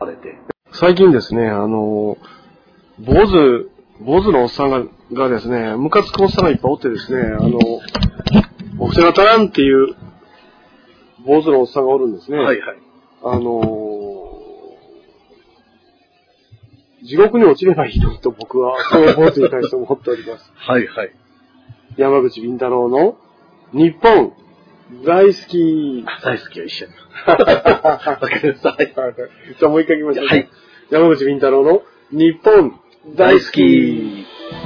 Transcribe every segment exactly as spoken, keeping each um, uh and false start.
最近ですね、あの、坊主、坊主のおっさんががですね、ムカつくおっさんがいっぱいおってですね、あの、お布施が足らんっていう坊主のおっさんがおるんですね。 はいはい。 あの、地獄に落ちればいいのと僕は、その坊主に対して思っております。 はいはい。 山口敏太郎の日本大好き。 大好きは一緒に。わかりました。はい。 じゃあもう一回行きましょう。 はい。 山口敏太郎の日本大好き。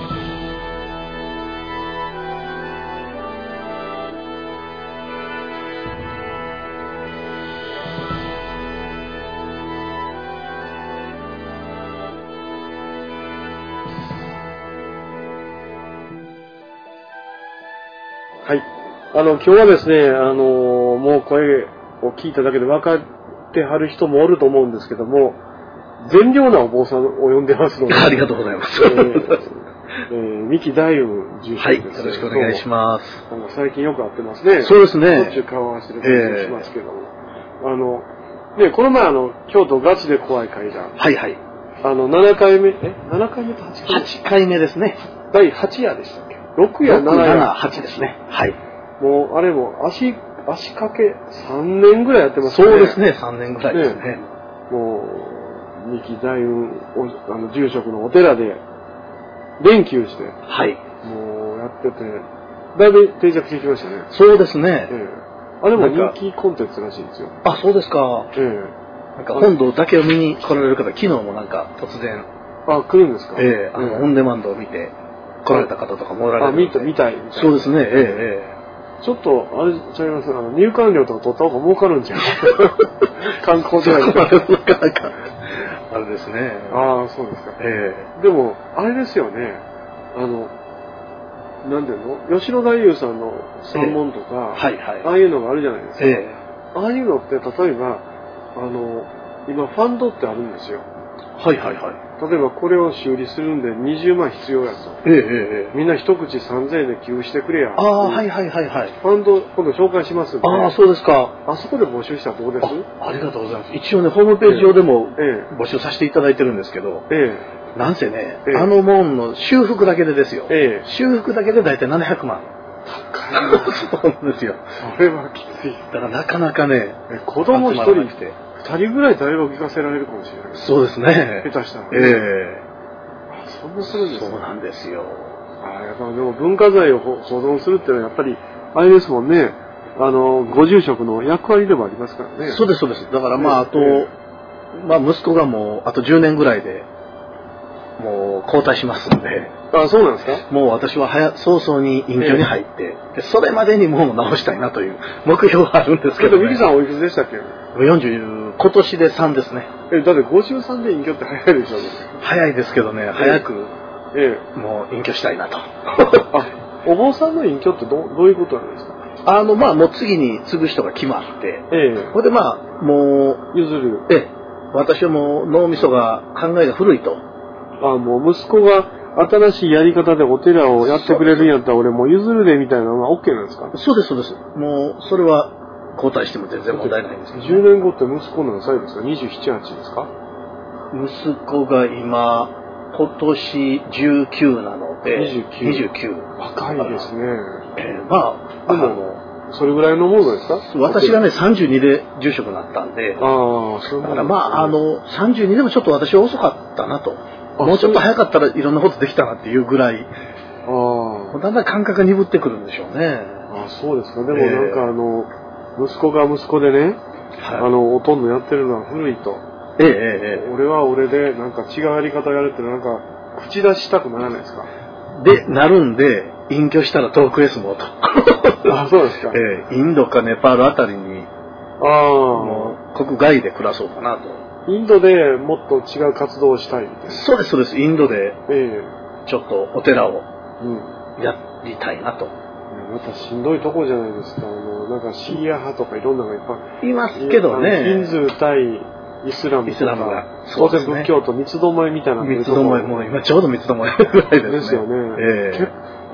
はい。あの、今日はですね、あの、もう声を聞いただけで分かってはる人もおると思うんですけども、善良なお坊さんを呼んでますので。 ありがとうございます。 えーえー、三木大雲住職です、 はい。よろしくお願いします。 あの最近よく会ってますね。 そうですね。 しょっちゅう顔合わせてる感じしますけども。えー、あの、ね、この前あの、京都ガチで怖い会談。 はいはい。 あの、ななかいめ、え ?なな 回目とはちかいめ ?はち回目ですね。 だいはち夜でしたっけ ?ろく 夜、なな夜。 はちですね。はい。 もう、あれも、足、足掛けさんねんぐらいやってますね。 そうですね、さんねんぐらいですね。ねもう、三木大雲、あの、住職のお寺で、連休して、 はい。 もうやってて、だいぶ定着してきましたね。 そうですね。 ええ、あれも人気コンテンツらしいですよ。 あ、そうですか。 ええ。 なんか本堂だけを見に来られる方、昨日もなんか突然。 あ、来るんですか。 ええ、あの、オンデマンドを見て来られた方とかもおられる。 あ、見た、見たい。 そうですね、ええ、ええ。ちょっと、あれちゃいます、あの、入館料とか取った方が儲かるんじゃん。観光地内で。なかなか。 あれですね。 ああ、そうですか。 ええ。でも、あれですよね。あの、なんていうの吉野太夫さんの三門とか、 はいはい。 ああいうのがあるじゃないですか。 ええ。 ああいうのって、例えば、あの、今ファンドってあるんですよ。 はいはいはい。 例えばこれを修理するんでにじゅうまん必要やと。 ええええ。 みんな一口さんぜんえんで寄付してくれや。 ああ、はいはいはいはい。 ファンド、今度紹介しますんで。 ああ、そうですか。 あそこで募集したらどうです？ あ、ありがとうございます。一応ね、ホームページ上でもええ、 募集させていただいてるんですけど、 ええ、なんせね、 ええ、 あの門の修復だけでですよ。 ええ、 修復だけでだいたいななひゃくまん。 高いな。 そうなんですよ。 それはきつい。 だからなかなかね、 え子供一人、二人ぐらい大学行かせられるかもしれない。 そうですね。 下手したら、ね。 ええあ、そんなするんですね。 そうなんですよ。 ああ、やっぱでも文化財を保存するっていうのはやっぱり、あれですもんね。あの、ご住職の役割でもありますからね。 そうですそうです。だからまあ、あと、えー、まあ息子がもう、あとじゅうねんぐらいで、もう交代しますんで。 あ、そうなんですか？ もう私は早早々に隠居に入って、えー、でそれまでにもう直したいなという目標があるんですけど、ね。 ミキさんおいくつでしたっけ？ よんじゅう、今年でさんですね。 え、だってごじゅうさんで隠居って早いでしょうね。 早いですけどね、早く、 ええ、もう隠居したいなと。 あ、お坊さんの隠居ってどどういうことなんですか？ あの、まあ、もう次に継ぐ人が決まって、 ええ。 ほんでまあ、もう、 譲る。 ええ、私はもう脳みそが、考えが古いと。 あ、もう息子が新しいやり方でお寺をやってくれるんやったら俺もう譲るでみたいなのは OK なんですか？ そうです、そうです。もう、それは交代しても全然問題ないんですけど、ね。 じゅうねんごって息子何歳ですか？にじゅうなな、はちですか？ 息子が今、今年じゅうきゅうなので、 にじゅうきゅう。 にじゅうきゅう。 若いですね。 えー、まあ、でも、 それぐらいのものですか？ 私がね、さんじゅうにで住職になったんで、 ああ、そうだからまあ、あの、さんじゅうにでもちょっと私は遅かったなと。もうちょっと早かったらいろんなことできたなっていうぐらい、あだんだん感覚が鈍ってくるんでしょうね。 あ、そうですか。でもなんかあの、えー、息子が息子でね、はい、あの、ほとんどやってるのは古いと。 ええええ、 俺は俺でなんか違うやり方やるってなんか口出したくならないですか？ で、なるんで、隠居したら遠くへ住もうと。 あ、そうですか。 ええ、インドかネパールあたりに、あもう国外で暮らそうかなと。 インドでもっと違う活動をしたいみたいな。 そうです、そうです。インドで、 ええ、 ちょっとお寺をやりたいなと。 うん、またしんどいとこじゃないですか。あの、なんかシーア派とかいろんなのがいっぱい。 いますけどね。 ヒンズー対イスラムとか。 イスラムが。 当然仏教と三つどもえみたいな。 三つどもえ、もう今ちょうど三つどもえぐらいですね。 ですよね。え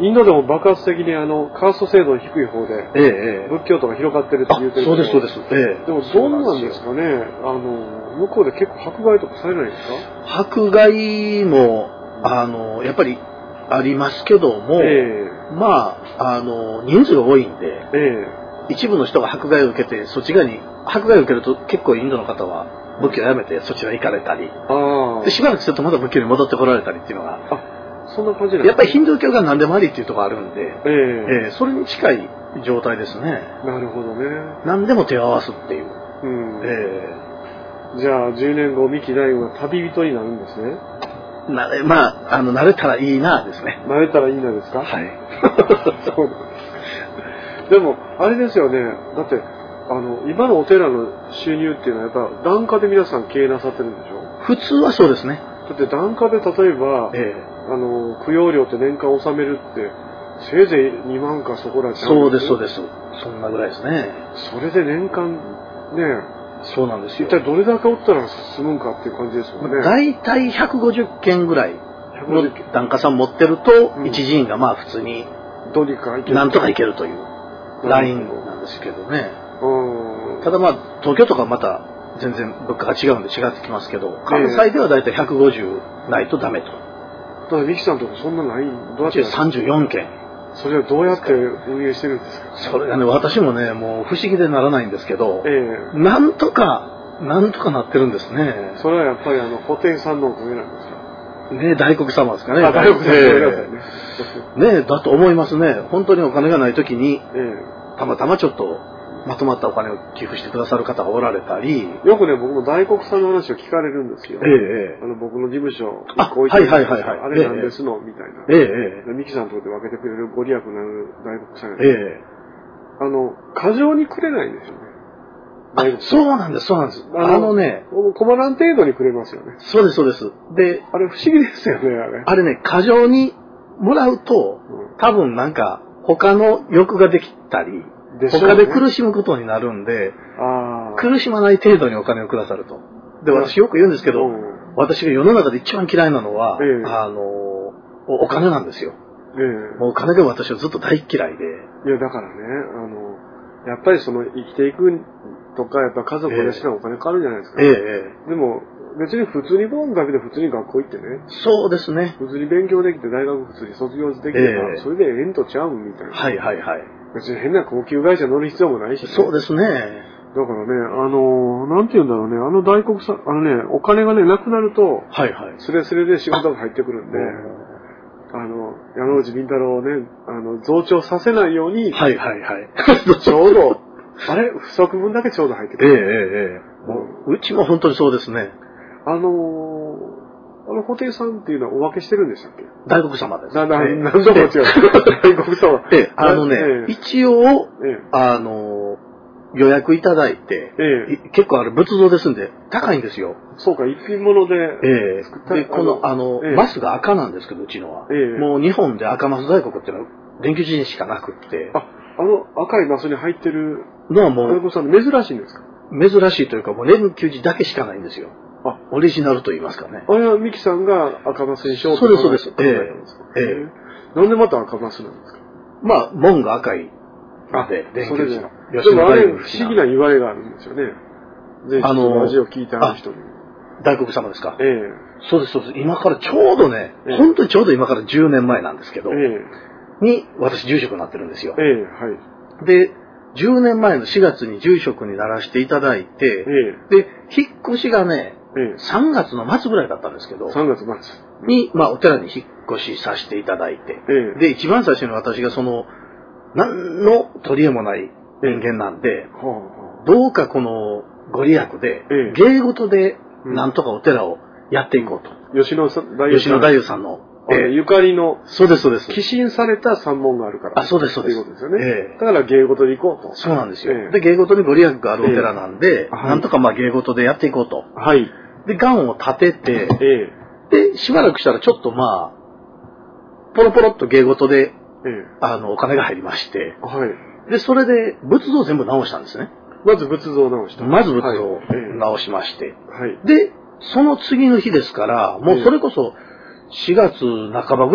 インドでも爆発的にあのカースト制度の低い方で、 ええ、 仏教とか広がってるって言うてるけど、 そうです、そうです。ええ、 でもどうなんですかね、あの、向こうで結構迫害とかされないんですか？ 迫害も、あの、やっぱりありますけども、ええ、まあ、あの、人数が多いんで、ええ、一部の人が迫害を受けて、そっち側に、迫害を受けると結構インドの方は仏教をやめてそちら行かれたり、でしばらくするとまた仏教に戻ってこられたりっていうのが、 そんな感じなんですか？ やっぱりヒンドゥー教が何でもありっていうところあるんで、えええー、それに近い状態ですね。 なるほどね。 何でも手を合わすっていう。 うん、えー、じゃあじゅうねんご、三木大悟が旅人になるんですね。 なれ、まあ、あの、慣れたらいいなですね。 慣れたらいいなですか？ はい。 そうでも、あれですよね。だって、あの、今のお寺の収入っていうのはやっぱ檀家で皆さん経営なさってるんでしょ？ 普通はそうですね。 だって檀家で例えば、ええ、あの、供養料って年間納めるって、せいぜいにまんかそこらじゃん。 そうです、そうです。そんなぐらいですね。 それで年間、ね、 そうなんですよ。 一体どれだけおったら済むんかっていう感じですもんね。 大体ひゃくごじゅっけんぐらいの檀家さん持ってると、うん、一寺院がまあ普通に、 どうにかいける。 なんとかいけるというラインなんですけどね。うん、ただまあ、東京とかまた全然物価が違うんで違ってきますけど、関西では大体ひゃくごじゅうないとダメと。 だからミキさんとかそんなない？どうやって？ さんじゅうよんけん。 それはどうやって運営してるんですか？ それがね、私もね、もう不思議でならないんですけど、ええ、なんとか、なんとかなってるんですね。 それはやっぱりあの、布袋さんのおかげなんですか？ ね、大黒様ですかね。 あ、大黒様ですね。 ねえ、だと思いますね。本当にお金がないときに、ええ、たまたまちょっと、まとまったお金を寄付してくださる方がおられたり。 よくね、僕も大黒さんの話を聞かれるんですよ。ええ、あの、僕の事務所、 こうはいはいはいはい。 あれなんですの、みたいな。ええ、ミキさんとこで分けてくれるご利益のある大黒さんやね。ええ、あの、過剰にくれないんですよね。 あ、そうなんです、そうなんです。あのね、 困らん程度にくれますよね。 そうです、そうです。で、 あれ不思議ですよね、あれ。 あれね、過剰にもらうと、多分なんか、他の欲ができたり、でね、他で苦しむことになるんで、あ苦しまない程度にお金をくださると。で、私よく言うんですけど、うん、私が世の中で一番嫌いなのは、ええ、あの、お金なんですよ。ええ、もうお金が私はずっと大嫌いで。 いや、だからね、あの、やっぱりその生きていくとか、やっぱ家族を養うお金かかるんじゃないですか。ええ、でも、別に普通にボーンだけで普通に学校行ってね。 そうですね。 普通に勉強できて大学普通に卒業できれば、ええ、それでええんとちゃうんみたいな。 はいはいはい。 別に変な高級会社乗る必要もないし、ね。 そうですね。 だからね、あの、なんて言うんだろうね、あの大黒さん、あのね、お金がね、なくなると、はいはい。スレスレで仕事が入ってくるんで、あの、山内敏太郎をね、あの、増長させないように、はいはいはい。ちょうど、あれ、不足分だけちょうど入ってくる。ええええ。うちも本当にそうですね。あのー、あの、布袋さんっていうのはお分けしてるんでしたっけ？ 大黒様です。 な、な、何度も違う。大黒様。 ええ、あのね、ええ、一応、ええ、あの、予約いただいて、ええ、結構あれ仏像ですんで、高いんですよ。 そうか、一品物で。 ええ。で、この、あの、ええ、マスが赤なんですけど、うちのは。ええ、もう日本で赤マス大黒っていうのは、電球人しかなくって。 あ、あの赤いマスに入ってるのはもう、 大黒さん珍しいんですか？ 珍しいというか、もう電球人だけしかないんですよ。あ、オリジナルと言いますかね。 あれはミキさんが赤マスにしようと考えたんですか？そうです、そうです。ええ。ええ。なんでまた赤マスなんですか？ まあ、門が赤いので、電球人の。 でもあれ不思議な言われがあるんですよね。ぜひ、あの、味を聞いてある人に。 大黒様ですか？ええ。そうです、そうです。今からちょうどね、ええ、本当にちょうど今からじゅうねんまえなんですけど、ええ、に、私住職になってるんですよ。ええ、はい。で、じゅうねんまえのしがつに住職にならせていただいて、ええ、で、引っ越しがね、ええ、さんがつの末ぐらいだったんですけど、 さんがつ末に、まあ、お寺に引っ越しさせていただいて、ええ、で、一番最初に私がその、何の取り柄もない人間なんで、ええ、どうかこのご利益で、ええ、芸事でなんとかお寺をやっていこうと。 うん、吉野太夫吉野太夫さんの、 ええ、ゆかりの、 そうです、そうです。 寄進された三門があるから。 あ、そうです、そうです。 ということですよね。ええ、だから芸事で行こうと。 そうなんですよ。ええ、で、芸事にご利益があるお寺なんで、ええ、なんとかまあ芸事でやっていこうと。はい。で、願を立てて、ええ、で、しばらくしたらちょっとまあ、ポロポロっと芸事で、ええ、あの、お金が入りまして、はい。で、それで仏像を全部直したんですね。 まず仏像を直した。 まず仏像を直しまして。はい。で、その次の日ですから、もうそれこそしがつなかばぐらい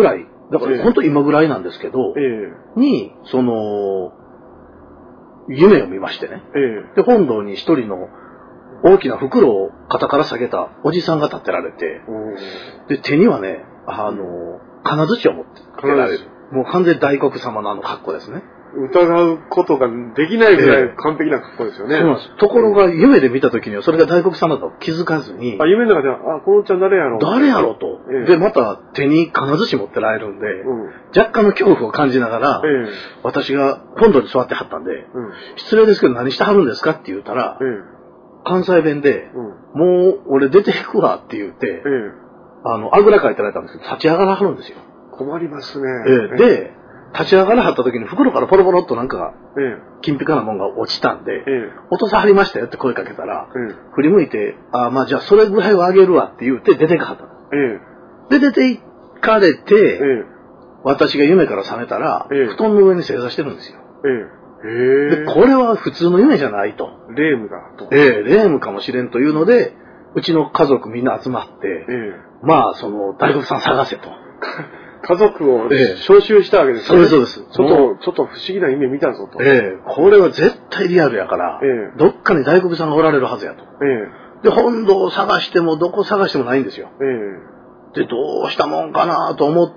だから本当今ぐらいなんですけど、ええ、に、その、夢を見ましてね。ええ、で、本堂に一人の大きな袋を肩から下げたおじさんが立ってられて、で、手にはね、あの、金槌を持ってられる。もう完全に大黒様のあの格好ですね。 疑うことができないぐらい完璧な格好ですよね。 ええ、そうなんです。ところが夢で見た時にはそれが大黒様だと気づかずに。 あ、夢の中では、あ、このおっちゃん誰やろう。 誰やろうと、ええ。で、また手に金槌持ってられるんで、うん、若干の恐怖を感じながら、ええ、私が本堂に座ってはったんで、うん、失礼ですけど何してはるんですかって言ったら、ええ、関西弁で、うん、もう俺出ていくわって言って、ええ、あの、あぐらかいてられたんですけど、立ち上がらはるんですよ。 困りますね。 ええ、で、立ち上がらはった時に袋からポロポロっとなんか、ええ、金ピカなもんが落ちたんで、ええ、落とさはりましたよって声かけたら、ええ、振り向いて、あ、まあじゃあそれぐらいはあげるわって言って出ていかはった。ええ、で、出て行かれて、ええ、私が夢から覚めたら、ええ、布団の上に正座してるんですよ。ええ、で、これは普通の夢じゃないと。 霊夢だと。 ええ、霊夢かもしれんというので、うちの家族みんな集まって、ええ、まあその大黒さん探せと。 家族を招集したわけですね。そうです、そうです。 ちょっと、ちょっと不思議な夢見たぞと。 ええ、これは絶対リアルやから、ええ、どっかに大黒さんがおられるはずやと。ええ、で、本堂を探してもどこ探してもないんですよ。ええ、で、どうしたもんかなと思って、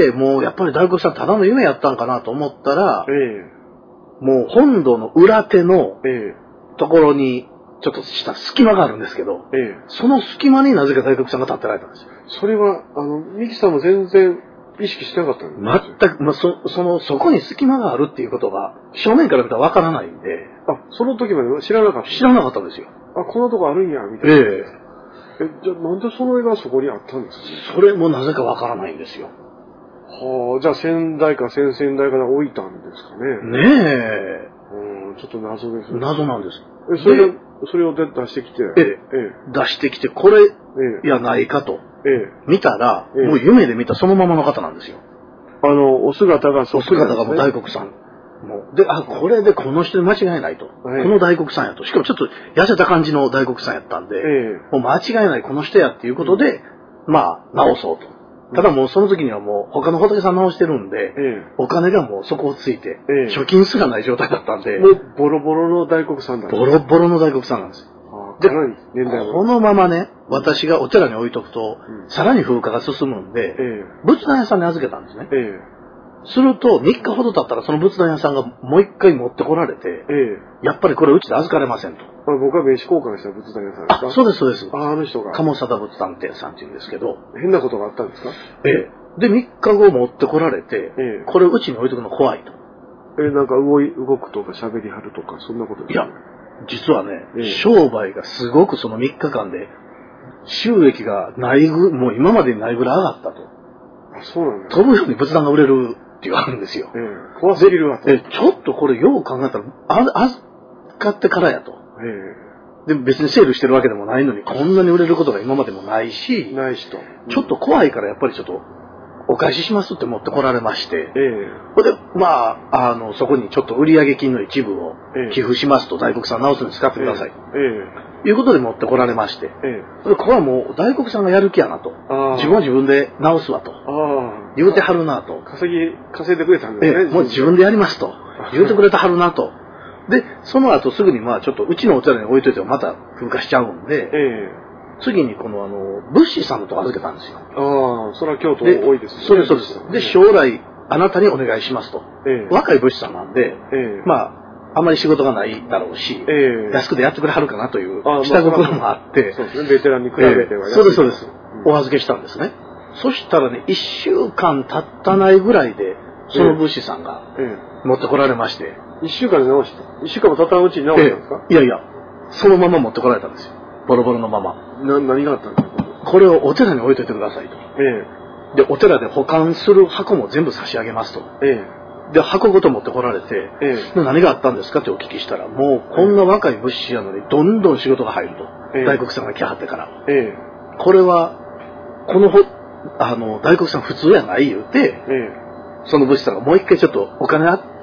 もうやっぱり大黒さんただの夢やったんかなと思ったら、ええ、もう本堂の裏手のところに、ちょっとした隙間があるんですけど、ええ、その隙間になぜか大黒さんが立ってられたんですよ。 それは、あの、ミキさんも全然、意識してなかったんですか？全く、まあ、そ、その、そこに隙間があるっていうことが、正面から見たらわからないんで。 あ、その時まで知らなかった？ 知らなかったんですよ。 あ、こんなとこあるんや、みたいな。ええ。え、じゃあなんでその絵がそこにあったんですか？ それもなぜかわからないんですよ。 はあ、じゃあ先代か先々代から置いたんですかね。 ねえ。 うん、ちょっと謎ですね。 謎なんです。 え、それで、それを出してきて。ええ。ええ、出してきて、これ、やないかと。ええ。見たら、ええ、もう夢で見たそのままの方なんですよ。 あの、お姿がそっくり、ね、お姿がもう大黒さん。もうで、あ、これでこの人で間違いないと。はい、この大黒さんやと。しかもちょっと痩せた感じの大黒さんやったんで、ええ、もう間違いないこの人やっていうことで、うん、まあ、直そうと。ただもうその時にはもう他の仏さん直してるんで、ええ、お金がもう底をついて、ええ、貯金すらない状態だったんで、 もうボロボロの大黒さんだ、ね、 ボロボロの大黒さんなんですよ。 で、年代このままね、私がお寺に置いとくと、うん、さらに風化が進むんで、ええ、仏壇屋さんに預けたんですね。ええ、すると、みっかほど経ったらその仏壇屋さんがもう一回持ってこられて、ええ、やっぱりこれうちで預かれませんと。 僕は名刺交換した仏壇屋さんですか？ あ、そうです、そうです。 あ、あの人が。 鴨貞仏壇店さんって言うんですけど。 変なことがあったんですか？ ええ。で、みっかご持ってこられて、ええ、これうちに置いとくの怖いと。 え、なんか動い、動くとか喋りはるとか、そんなことですか？ いや、実はね、ええ、商売がすごくそのみっかかんで、収益がないぐ、もう今までにないぐらい上がったと。 あ、そうなんだ。 飛ぶように仏壇が売れるって言われるんですよ。 ええ、怖すぎるわと。 え、ちょっとこれよう考えたら、あ、預かってからやと。ええ、で、別にセールしてるわけでもないのに、こんなに売れることが今までもないし、 ないしと。 うん、ちょっと怖いからやっぱりちょっと、お返ししますって持ってこられまして、ええ、それで、まあ、あの、そこにちょっと売上金の一部を寄付しますと、大黒さん直すのに使ってください。ええ、いうことで持ってこられまして、ええ、でここはもう大黒さんがやる気やなと。自分は自分で直すわと。言うてはるなと。 稼ぎ、稼いでくれたんですね。 ええ、もう自分でやりますと。言うてくれてはるなと。で、その後すぐにまあちょっとうちのお寺に置いといてもまた風化しちゃうんで、ええ、次にこのあの、仏師さんのとこ預けたんですよ。 ああ、それは京都多いですね。 そうです、そうです。で、将来、あなたにお願いしますと。ええ、若い仏師さんなんで、ええ、まあ、あんまり仕事がないだろうし、ええ、安くでやってくれはるかなという下心もあって、 そうですね、ベテランに比べては安い、 ええ、そうです、そうです。うん、お預けしたんですね。そしたらね、一週間経ったないぐらいで、その仏師さんが持ってこられまして。 一週間で直した？一週間も経ったうちに直したんですか？ いやいや、そのまま持ってこられたんですよ。ボロボロのまま。 な、何があったんですか？ これをお寺に置いといてくださいと。ええ、で、お寺で保管する箱も全部差し上げますと。ええ、で、箱ごと持ってこられて、ええ、で何があったんですかってお聞きしたら、もうこんな若い仏師やのにどんどん仕事が入ると。ええ、大黒さんが来はってから。ええ、これは、このほ、あの、大黒さん普通やない言うて、ええ、その仏師さんがもう一回ちょっとお金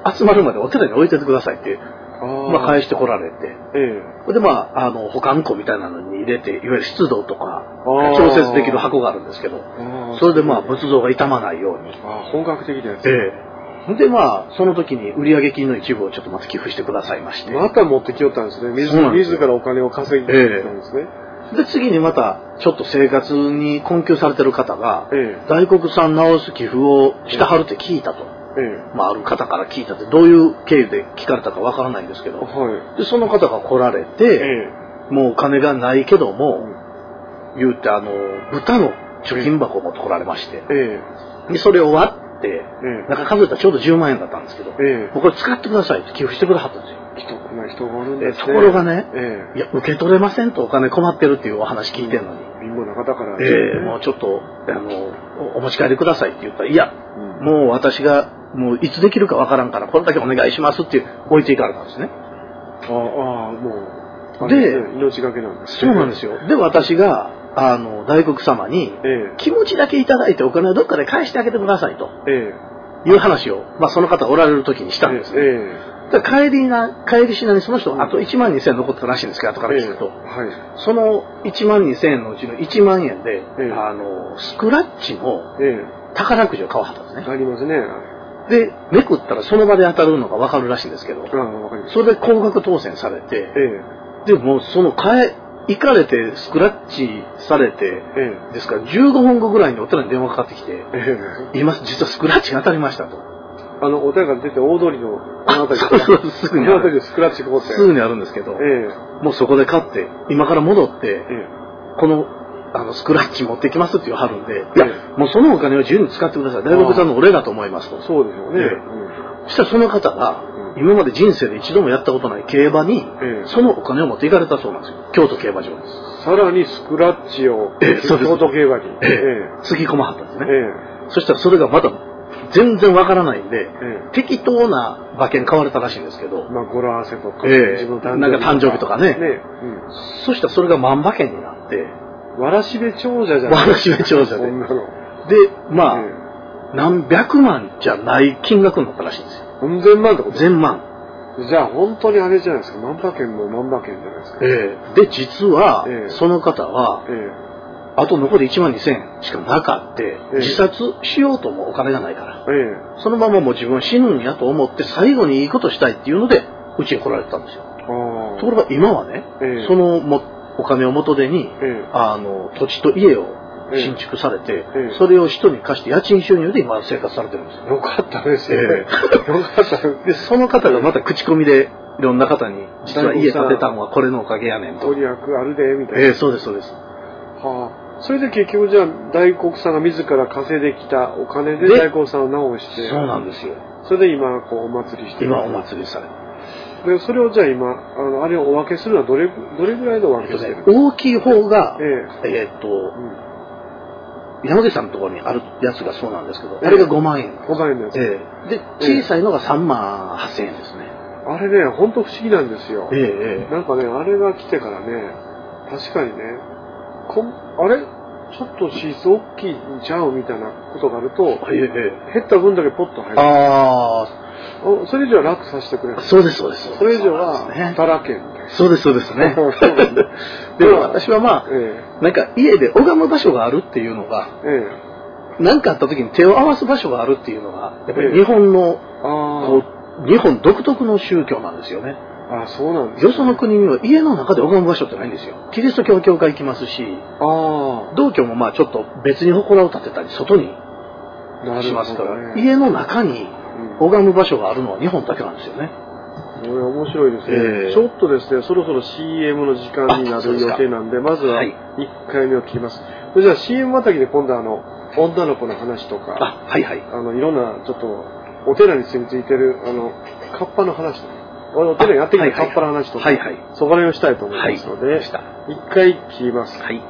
集まるまでお寺に置いててくださいって、まあ、返してこられて、ええ、で、まあ、あの、保管庫みたいなのに入れて、いわゆる湿度とか、調節できる箱があるんですけど、それでまあ、仏像が傷まないように。 あ本格的なやつ。 ええ。で、まあ、その時に売上金の一部をちょっとまた寄付してくださいまして。 また持ってきよったんですね。自, 自らお金を稼ぎに行ったんですね。 ええ、で、次にまた、ちょっと生活に困窮されてる方が、ええ、大黒さん直す寄付をしたはるって聞いたと。ええ、まあ、ある方から聞いたって、どういう経緯で聞かれたかわからないんですけど、はい、でその方が来られて、ええ、もうお金がないけども、うん、言うて、あの、豚の貯金箱を持って来られまして、ええ、でそれを割って、ええ、なんか数えたらちょうどじゅうまんえんだったんですけど、ええ、もうこれ使ってくださいって寄付してくださったんですよ。 既得な人がおるんですね。 ところがね、ええ、いや、受け取れませんとお金困ってるっていうお話聞いてるのに、 貧乏な方から、 ね、ええ、もうちょっと、あの、お持ち帰りくださいって言ったら、いや、うん、もう私が、もういつできるかわからんから、これだけお願いしますって置いていかれたんですね。 ああ、もう、で、命がけなんです、 ね。そうなんですよ。で、私が、あの、大黒様に、ええ、気持ちだけいただいてお金をどっかで返してあげてくださいと、ええ、いう話を、まあ、その方おられる時にしたんですね。ええ、だ帰りな、帰りしなにその人、あといちまんにせんえん残ったらしいんですけど、後から聞くと、ええ、はい、そのいちまんにせんえんのうちのいちまんえんで、ええ、あの、スクラッチの宝くじを買わはったんですね。 ありますね。 で、めくったらその場で当たるのが分かるらしいんですけど、それで高額当選されて、ええ、でもその買え、行かれてスクラッチされて、ええ、ですからじゅうごふんごぐらいにお寺に電話かかってきて、ええ、今実はスクラッチが当たりましたと。 あの、お寺から出て大通りのこの辺りそうそう、すぐにある。 スクラッチが起こって。 すぐにあるんですけど、ええ、もうそこで買って、今から戻って、ええ、この、あの、スクラッチ持ってきますって言わはるんで、いや、もうそのお金を自由に使ってください。大黒さんのお礼だと思いますと。 そうですよね。 そしたらその方が、今まで人生で一度もやったことない競馬に、そのお金を持っていかれたそうなんですよ。京都競馬場です。 さらにスクラッチを、京都競馬に。 つぎ込まはったんですね。そしたらそれがまだ全然わからないんで、適当な馬券買われたらしいんですけど。 まあ、語呂合わせとか、 自分のなんか誕生日とかね。そしたらそれが万馬券になって、 わらしべ長者じゃないわらしべ長者で。で、まあ、何百万じゃない金額になったらしいんですよ。 何千万ってこと？ 千万。 じゃあ本当にあれじゃないですか。万馬券も万馬券じゃないですか。 ええ。で、実は、ええ、その方は、ええ、あと残りいちまんにせんえんしかなかって、ええ、自殺しようともお金がないから、ええ、そのままもう自分は死ぬんやと思って最後にいいことしたいっていうので、うちに来られてたんですよ。ところが今はね、ええ、そのもお金を元手に、ええ、あの土地と家を新築されて、ええ、それを人に貸して家賃収入で今生活されてるんですよ。 よかったですよね。ええ、よかったで、その方がまた口コミでいろんな方に、実は家建てたのはこれのおかげやねんと。 ご利益あるで、みたいな。 ええ、そうです、そうです。 はあ。それで結局じゃあ、大黒さんが自ら稼いできたお金で大黒さんを直して。 そうなんですよ。 それで今、こう、お祭りしてる。 今お祭りされる。で、それをじゃあ今、あの、あれをお分けするのはどれ、どれぐらいのお分けしてるんですか？ 大きい方が、えええー、っと、うん山口さんのところにあるやつがそうなんですけど、ええ、あれがごまんえん。 ごまんえんのやつ。 ええ、で、小さいのがさんまんはっせんえんですね。 あれね、ほんと不思議なんですよ。 ええ、 なんかね、あれが来てからね、確かにね、こあれちょっとシーツ大きいんちゃうみたいなことがあると、ええ、減った分だけポッと入る。ああ。それ以上は楽させてくれる。 そうです、そうです。 それ以上は、たらけん。 そうです、そうですね。でも私はまあ、ええ、なんか家で拝む場所があるっていうのが、ええ、なんかあった時に手を合わす場所があるっていうのが、やっぱり日本の、ええ、こう日本独特の宗教なんですよね。 ああ、そうなんですね。 よその国には家の中で拝む場所ってないんですよ。キリスト教教会行きますし、あ道教もまあちょっと別に祠を建てたり外にしますから、ね、家の中に拝む場所があるのは日本だけなんですよね。 これ面白いですね、えー、ちょっとですね、そろそろ シーエム の時間になる予定なんで、まずはいっかいめを切ります。はい、じゃあ シーエム またぎで今度はあの、女の子の話とか、 あ、はいはい。 あの、いろんなちょっと、お寺に住み着いてる、あの、カッパの話とか、お寺にやってきたカッパの話とか、はいはい、そこら辺をしたいと思いますので、はい、いっかい切ります。はい。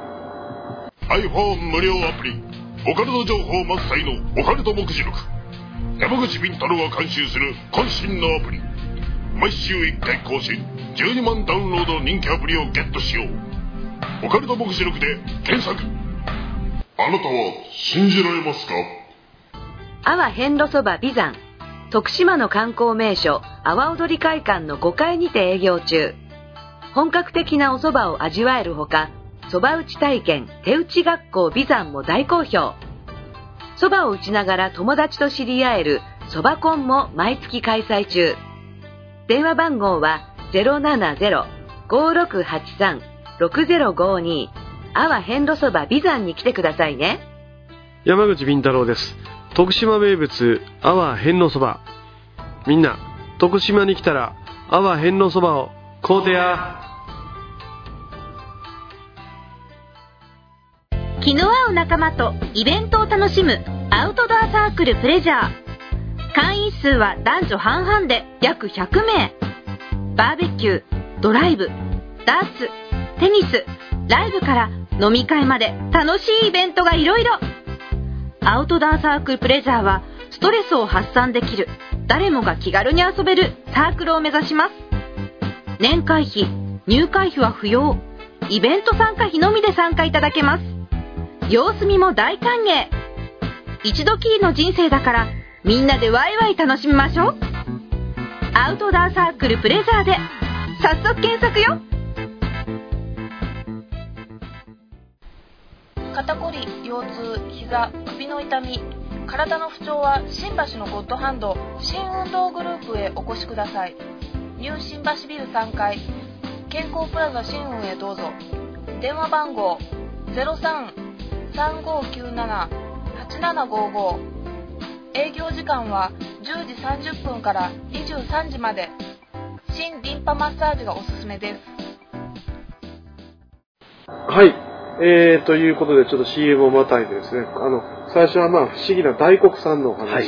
iPhone 無料アプリ、オカルト情報満載のオカルト目次録。山口敏太郎が監修する渾身のアプリ。毎週いっかい更新、じゅうにまんダウンロードの人気アプリをゲットしよう。オカルト目次録で検索。あなたは信じられますか？ 阿波遍路そば美山徳島の観光名所阿波踊り会館のごかいにて営業中。本格的なお蕎麦を味わえるほか、蕎麦打ち体験手打ち学校美山も大好評。蕎麦を打ちながら友達と知り合える蕎麦コンも毎月開催中。電話番号は ゼロななゼロ ごろくはちさん ろくゼロごに 阿波遍路蕎麦美山に来てくださいね。 山口敏太郎です。徳島名物阿波遍路蕎麦。みんな徳島に来たら阿波遍路蕎麦を買うてや。 気の合う仲間とイベントを楽しむアウトドアサークルプレジャー。会員数は男女半々で約ひゃくめい。バーベキュー、ドライブ、ダーツ、テニス、ライブから飲み会まで楽しいイベントがいろいろ。アウトドアサークルプレジャーはストレスを発散できる、誰もが気軽に遊べるサークルを目指します。年会費、入会費は不要。イベント参加費のみで参加いただけます。様子見も大歓迎。一度きりの人生だからみんなでワイワイ楽しみましょう。アウトドアサークルプレジャーで早速検索よ。 肩こり、腰痛、膝、首の痛み、体の不調は新橋のゴッドハンド新運動グループへお越しください。ニュー新橋ビルさんがい健康プラザ新運へどうぞ。電話番号 ゼロさん さんごきゅうなな はちななごご。営業時間はじゅうじさんじゅっぷんからにじゅうさんじまで。新リンパマッサージがおすすめです。 はい、えー、ということでちょっと シーエム をまたいでですね、あの最初はまあ不思議な大黒さんのお話、はい、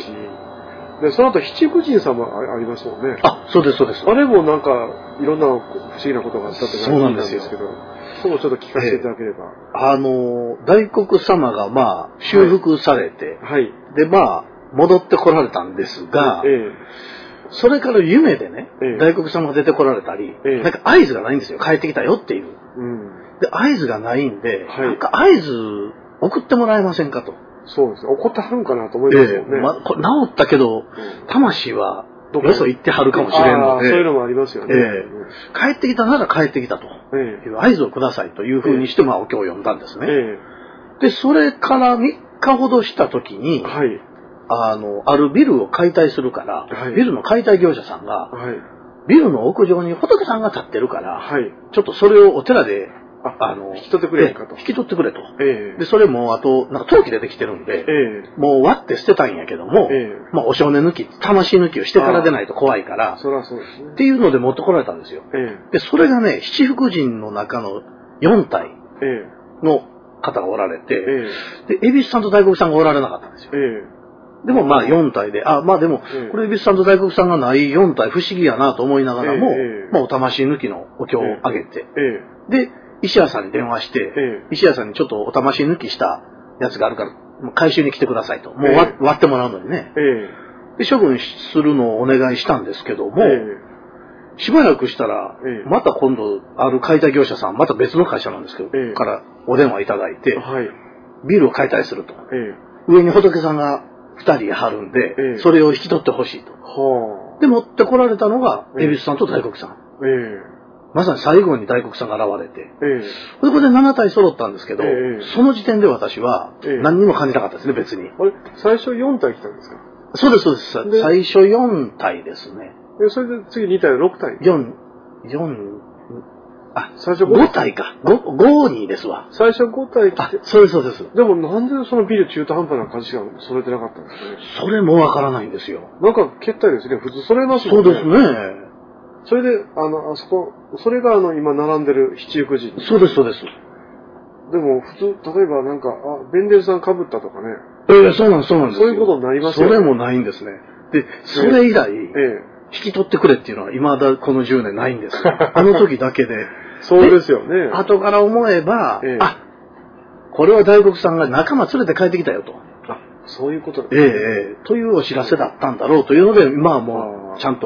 でその後七福神さんも あ, ありますもんね。 あ、そうですそうです。 あれもなんかいろんな不思議なことがあったってそうなんですよ。 けど、そこをちょっと聞かせていただければ。 えー、あの大黒様がまあ修復されて、はい、でまあ戻ってこられたんですが、えー、それから夢でね、えー、大黒様が出てこられたり、えー、なんか合図がないんですよ。帰ってきたよっていう。うん、で合図がないんで、はい、なんか合図送ってもらえませんかと。 そうです。怒ってはるんかなと思いますよね。 えーま、これ治ったけど、うん、魂はよそ行ってはるかもしれんので、 そういうのもありますよね。 えー、帰ってきたなら帰ってきたという合図をくださいというふうにして、まあお経を読んだんですね。えー、でそれからみっかほどした時に、はい、あのあるビルを解体するから、はい、ビルの解体業者さんが、はい、ビルの屋上に仏さんが立ってるから、はい、ちょっとそれをお寺でああの引き取ってくれるかと。 引き取ってくれと。えー、でそれもあとなんか陶器でできてるんで、えー、もう割って捨てたんやけども、えー、まあお性根抜き、魂抜きをしてから出ないと怖いから、 そりゃそうですね。 っていうので持ってこられたんですよ。えー、でそれがね七福神の中のよん体の方がおられて、えー、で恵比寿さんと大黒さんがおられなかったんですよ。えー、でもまあよん体で、あまあでもこれ恵比寿さんと大黒さんがないよん体不思議やなと思いながらも、えー、まあお魂抜きのお経をあげて、えー、で石屋さんに電話して、ええ、石屋さんにちょっとお魂抜きしたやつがあるから回収に来てくださいと。もう 割,、ええ、割ってもらうのにね、ええ、で処分するのをお願いしたんですけども、ええ、しばらくしたら、ええ、また今度ある解体業者さん、また別の会社なんですけど、ええ、からお電話いただいて、はい、ビルを解体すると、ええ、上に仏さんがふたり貼るんで、ええ、それを引き取ってほしいと、はあ、で持ってこられたのが恵比寿さんと大黒さん、ええ、まさに最後に大黒さんが現れて、ええ、そこでなな体揃ったんですけど、ええ、その時点で私は何にも感じなかったですね、別に。 あれ最初よん体来たんですか？ そうですそうです。最初よん体ですね。 えそれで次に体ろく体？ よん、よん、あ、最初ご体か。ご、ごにですわ。 最初ご体来て。 あ、そうですそうです。 でもなんでそのビル中途半端な感じが揃えてなかったんですかね？ それもわからないんですよ。 なんか決体ですね。普通揃えますもんね。 そうですね。 それで、あの、あそこ、それがあの、今並んでる七福神。 そうです、そうです。 でも、普通、例えばなんか、あ、ベンデルさん被ったとかね。 ええ、そうなんです、そうなんです。 そういうことになりますよね。 それもないんですね。で、それ以来、ええ、引き取ってくれっていうのは、未だこのじゅうねんないんです。あの時だけで。 そうですよね。 後から思えば、ええ、あ、これは大黒さんが仲間連れて帰ってきたよと。 あ、そういうことですね。 ええ、というお知らせだったんだろうというので、今はもう、ちゃんと、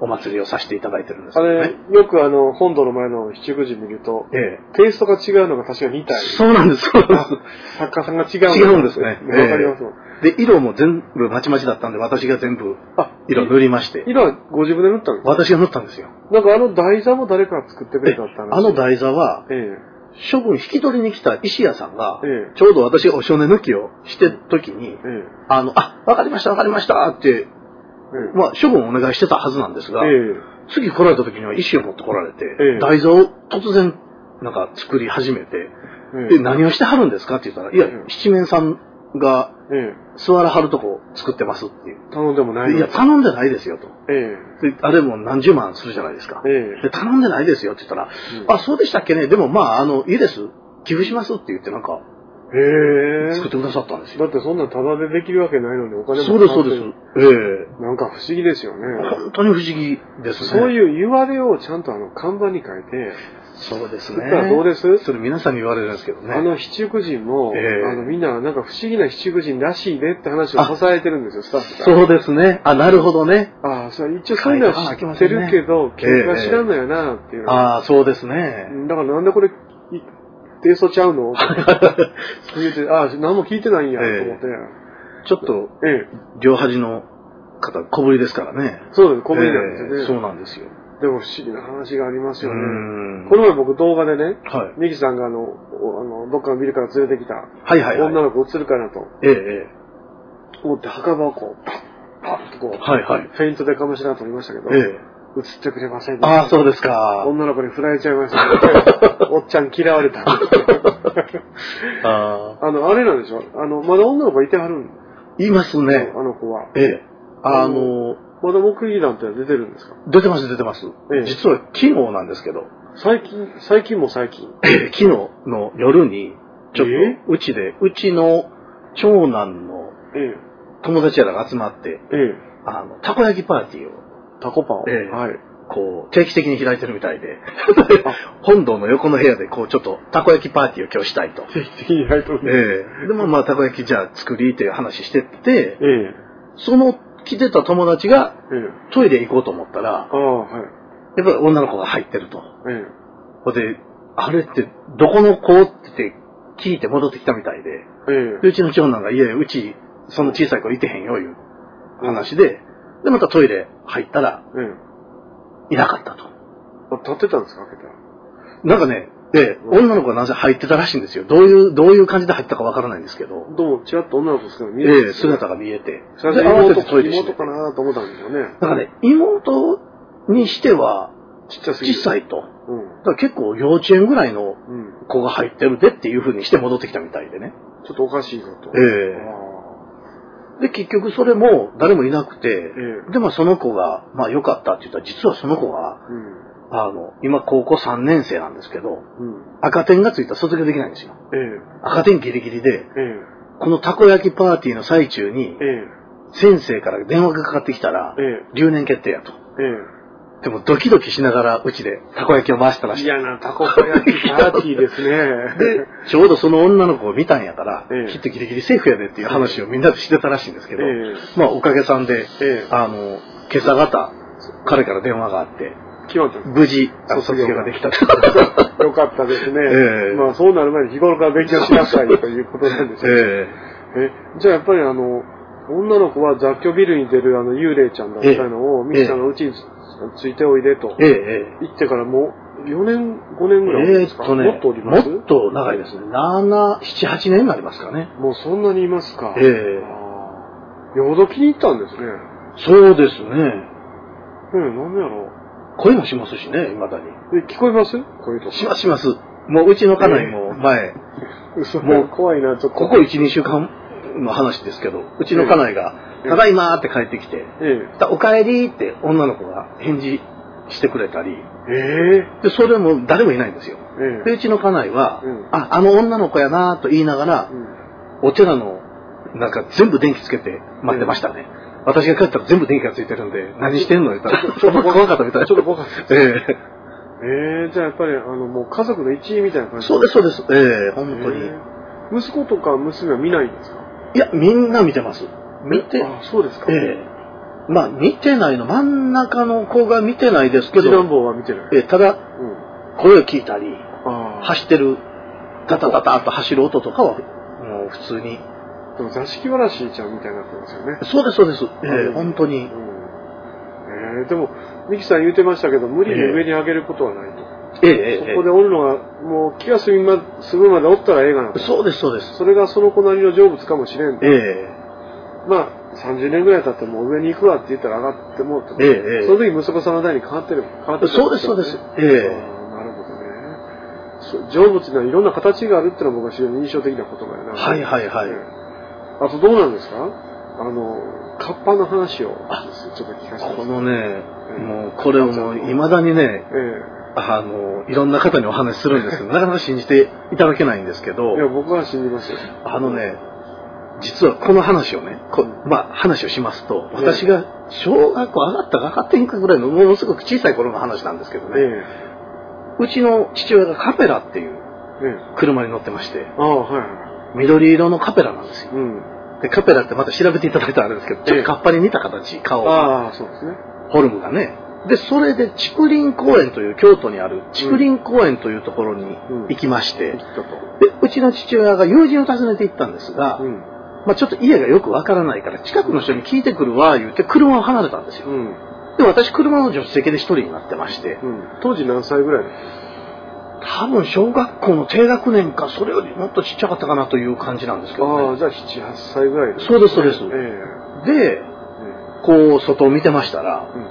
お祭りをさせていただいてるんですけどね。 あれ、よくあの、本堂の前の七福神見ると、ええ、テイストが違うのが確かに似たい。 そうなんです、そうなんです。 作家さんが違う。 違うんですね。 わかります。 で、色も全部まちまちだったんで、私が全部、色塗りまして。 色はご自分で塗ったんですか？ 私が塗ったんですよ。 なんかあの台座も誰かが作ってくれたって話。 あの台座は、ええ、処分引き取りに来た石屋さんが、ええ、ちょうど私がお正念抜きをしてる時に、ええ、あの、あ、わかりましたわかりましたって、ええ、まあ、処分をお願いしてたはずなんですが、ええ、次来られた時には石を持って来られて、ええ、台座を突然、なんか作り始めて、ええ、で、何をしてはるんですかって言ったら、いや、ええ、七面さんが、ええ、座らはるとこ作ってますっていう。 頼んでもない。 いや、頼んでないですよと。 ええ、であれも何十万するじゃないですか。ええ、で頼んでないですよって言ったら、うん、あ、そうでしたっけね。でもまあ、あの、いいです。寄付しますって言ってなんか、 へえ。 作ってくださったんですよ。 だってそんなタダでできるわけないのにお金もそうです、そうです。ええ。なんか不思議ですよね。 本当に不思議ですね。 そういう言われをちゃんとあの、看板に書いて、 そうですね。 どうです？ それ皆さんに言われるんですけどね。 あの七福神も、えー、あのみんななんか不思議な七福神らしいねって話を支えてるんですよ、スタッフが。 そうですね。あ、なるほどね。 ああ、それ一応そういうのは知ってるけど、結果知らんのやなっていう、 えー。ああ、そうですね。 だからなんでこれ、テイストちゃうのそう言って、ああ、何も聞いてないんや、と思って。 えー、ちょっと、ええ、両端の方、小ぶりですからね。 そうです、小ぶりなんですよね。 えー、そうなんですよ。 でも不思議な話がありますよね。この前僕動画でね、はい、ミキさんがあの、あの、どっかのビルから連れてきた、はいはいはい、女の子映るかなと、ええ、思って墓場をこう、パッ、パッとこう、はいはい、フェイントでかもしれなと思いましたけど、ええ、映ってくれませんでした。 ああ、そうですか。 女の子に振られちゃいましたね。おっちゃん嫌われたんですああの、あれなんでしょあの、まだ女の子いてはるんいますね。 あの子は。 ええ。あの、 まだ目撃談って出てるんですか？ 出てます、出てます。ええ、実は昨日なんですけど。 最近、最近も最近。 昨日の夜に、ちょっと、うちで、うちの長男の友達らが集まって、ええ、あの、たこ焼きパーティーを。 タコパンを、 ええ、はい。こう、定期的に開いてるみたいで、本堂の横の部屋で、こう、ちょっと、たこ焼きパーティーを今日したいと。 定期的に開いてるんですええ。でもまあ、たこ焼きじゃあ作りっていう話してって、ええ、その、来てた友達がトイレ行こうと思ったら、ええ、はい、やっぱり女の子が入ってると。ええ、ほんで、あれってどこの子って聞いて戻ってきたみたいで、ええ、でうちの長男が、いやいや、うちその小さい子いてへんよいう話で、で、またトイレ入ったら、ええ、いなかったと。 あ、立ってたんですか開けたら。 なんかね、で、女の子がなぜ入ってたらしいんですよ。どういう、どういう感じで入ったかわからないんですけど。 どうも、ちらっと女の子姿が見えて、 ええ、姿が見えて。 それで妹、妹かなと思ったんですよね。 だからね、妹にしては、 ちっちゃすぎる。 小さいと。うん。だから結構幼稚園ぐらいの子が入ってるでっていう風にして戻ってきたみたいでね。 ちょっとおかしいぞと。 ええ。で、結局それも誰もいなくて、ええ、で、まあその子が、まあ良かったって言ったら、実はその子が、うん、あの、今高校さんねん生なんですけど、うん、赤点がついたら卒業できないんですよ。ええ、赤点ギリギリで、ええ、このたこ焼きパーティーの最中に、ええ、先生から電話がかかってきたら、ええ、留年決定やと。ええ、でもドキドキしながらうちでたこ焼きを回したらしい。 嫌なたこ焼きパーティーですね。 で、ちょうどその女の子を見たんやから、ええ、きっとギリギリセーフやでっていう話をみんなでしてたらしいんですけど、ええ、まあおかげさんで、ええ、あの、今朝方、彼から電話があって、無事、卒業ができた。 よかったですね。ええ、まあそうなる前に日頃から勉強しなさいということなんですよ、ね。ええ、え、じゃあやっぱりあの、女の子は雑居ビルに出るあの幽霊ちゃんだったのを、ミキさんがうちについておいでと、ええ、言ってからもうよねん、ごねんぐらいですか、えーっとね、もっとおります？ もっと長いですね。なな、なな、はちねんになりますかね。 もうそんなにいますか。ええ。よほど気に入ったんですね。 そうですね。 ええ、なんでやろう。 声もしますしね、未だに。 え、聞こえます？声とか。 しますします。もううちの家内も前、 えー、もう怖いな、ちょっと。 ここいち、にしゅうかんの話ですけど、うちの家内が、えー、ただいまーって帰ってきて、えー、お帰りって女の子が返事してくれたり、えー、で、それも誰もいないんですよ。えー、で、うちの家内は、うん、あ、あの女の子やなーと言いながら、うん、お寺の、なんか全部電気つけて待ってましたね。えー私が帰ったら全部電気がついてるんで、何してんの言ったら、ちょっと怖かったみたいな。 ちょっと怖かった。えええー、じゃあやっぱり、あの、もう家族の一員みたいな感じ。 そうです、そうです。ええー、本当に、えー。息子とか娘は見ないんですか？ いや、みんな見てます。見て。 あ、そうですか。ええまあ見てないの、真ん中の子が見てないですけど、 次男坊は見てない。 えただ、うん、声を聞いたり、 あ走ってる、タタタタっと走る音とかは、もう普通に。 でも座敷わらしちゃんみたいになってますよね。 そうです、そうです。えー、 うん、 本当に。 うん、えー、でも、ミキさん言ってましたけど、無理に上に上げることはないと。 えー、えー、 そこでおるのが、もう気が済むまでおったらええがなと。 そうです、そうです。 それがその子なりの成仏かもしれんと。 えー、まあ、さんじゅうねんぐらい経ってもう上に行くわって言ったら上がってもうても、 えー、えー、 その時息子さんの代に変わってる、変わってる、ね。 そうです、そうです。ええーなるほどね。成仏にはいろんな形があるっていうのは僕は非常に印象的な言葉やな。 はいはいはい。 あとどうなんですか？あの、カッパの話をちょっと聞かせてください。 このね、えー、もうこれをもう未だにね、えー、あの、いろんな方にお話しするんですけど、なかなか信じていただけないんですけど、 いや、僕は信じますよ。 あのね、実はこの話をね、こまあ話をしますと、私が小学校上がったか上がってんかぐらいのものすごく小さい頃の話なんですけどね、えー、うちの父親がカペラっていう車に乗ってまして、 ああ、はいはい、 緑色のカペラなんですよ、 うん、 でカペラってまた調べていただいたらあれですけど、ちょっとカッパに似た形、顔が、あ、そうですね、 フォルムがね。で、それで竹林公園という京都にある竹林公園というところに行きまして、うんうん、でうちの父親が友人を訪ねて行ったんですが、うん、まあ、ちょっと家がよくわからないから近くの人に聞いてくるわ言って車を離れたんですよ、うん、で私車の助手席で一人になってまして、 うん、当時何歳ぐらいですか？多分小学校の低学年かそれよりもっとちっちゃかったかなという感じなんですけどね。 ああ、じゃあなな、はっさいぐらいです、ね、 そうですそうです、 えー、 で、こう外を見てましたら、うん、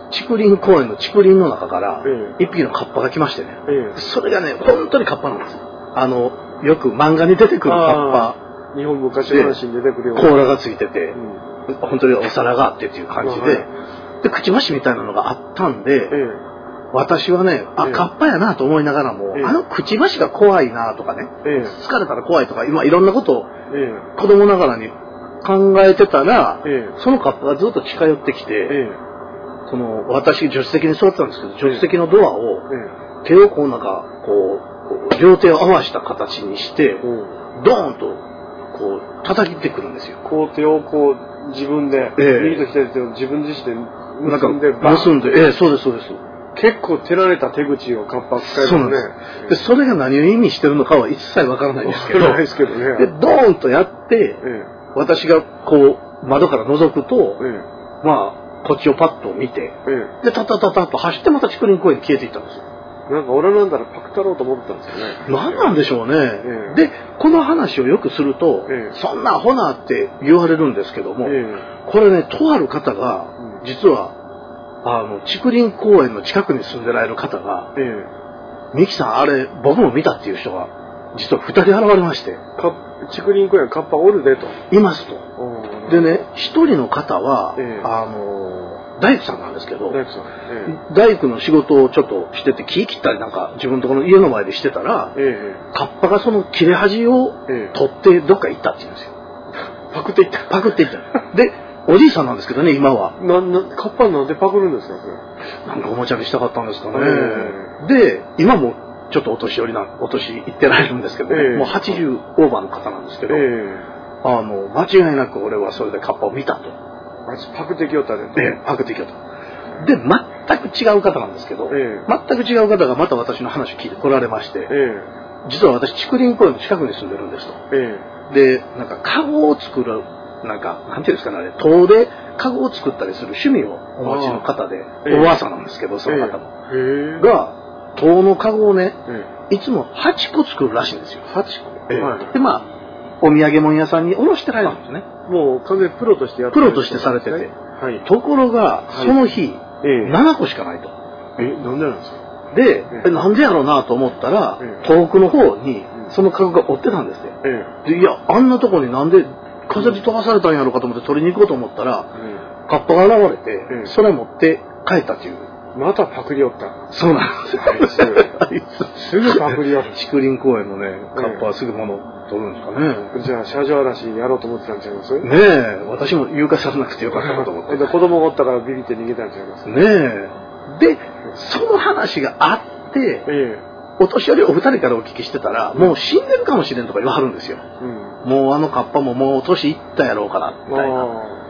竹林公園の竹林の中から一匹のカッパが来ましてね、えー、それがね本当にカッパなんです。あのよく漫画に出てくるカッパ、 日本昔話に出てくるような甲羅がついてて、うん、本当にお皿があってっていう感じで、はい、でくちばしみたいなのがあったんで、ええ、私はね、あ、ええ、カッパやなと思いながらも、ええ、あのくちばしが怖いなとかね、ええ、疲れたら怖いとか今いろんなことを子供ながらに考えてたら、ええ、そのカッパがずっと近寄ってきて、ええ、その私助手席に座ってたんですけど、助手席のドアを、ええ、手をこうなんかこう両手を合わせた形にして、うん、ドーンとこう叩きってくるんですよ。 こう手をこう自分で、ええ、右と左手を自分自身で結んで、 結んで、ええ、そうですそうです。 結構手られた手口をカッパ使えるんですね。 で、それが何を意味してるのかは一切わからないんですけど、 ないですけどね。 で、ドーンとやって、ええ、私がこう窓から覗くと、ええ、まあこっちをパッと見て、ええ、でタタタタッと走ってまた竹林公園に消えていったんですよ。 なんか俺なんだらパクったろうと思ってたんですよね。 何なんでしょうね、ええ、でこの話をよくすると、ええ、そんなアホなって言われるんですけども、ええ、これねとある方が実は、うん、あの竹林公園の近くに住んでられる方が、ええ、ミキさんあれ僕も見たっていう人が実はふたり現れまして、 竹林公園カッパおるでといますと。でね一人の方は、ええ、あの大工さんなんですけど、大工さん、ええ、大工の仕事をちょっとしてて木切ったりなんか自分のところの家の前でしてたら、ええ、カッパがその切れ端を取ってどっか行ったって言うんですよ。 パクっていったパクっていったでおじいさんなんですけどね今はななカッパなんでパクるんですかそれ。 なんかおもちゃにしたかったんですかね、ええ、で今もちょっとお年寄りなお年いってられるんですけど、ね、ええ、もうはちじゅうオーバーの方なんですけど、ええ、あの間違いなく俺はそれでカッパを見たと。 パクってきよったで、ね、 ええ、パクってきよったで全く違う方なんですけど、ええ、全く違う方がまた私の話を聞いて来られまして、ええ、実は私竹林公園の近くに住んでるんですと、ええ、でなんかカゴを作るなんかなんていうんですかねあれ塔でカゴを作ったりする趣味をお持ちの方で、ええ、おばあさんなんですけどその方も、ええ、が塔のカゴをね、ええ、いつもはちこ作るらしいんですよ。 はちこ、 ええ、はい、でまあお土産物屋さんに卸してられるんですね。 もう完全にプロとしてやってるプロとしてされてて、はい、ところがその日、はい、ななこしかないと。 えなんでなんですか。 で、えなんでやろうなと思ったら、え遠くの方にそのカゴが追ってたんですよ、えでいやあんなとこになんで風で飛ばされたんやろうかと思って取りに行こうと思ったら、えカッパが現れて、えそれ持って帰ったという。 またパクリ寄った。 そうなんですよ。 すぐパクリ寄った。 竹林公園のね、カッパはすぐ物取るんですかね。 じゃあ、車上荒らしやろうと思ってたんちゃいます？ ねえ、私も誘拐されなくてよかったなと思って。 で子供がおったからビビって逃げたんちゃいます？ ねえ。で、その話があって、ええ、お年寄りお二人からお聞きしてたら、うん、もう死んでるかもしれんとか言わはるんですよ。うん、もうあのカッパももう年いったやろうから、みたいな。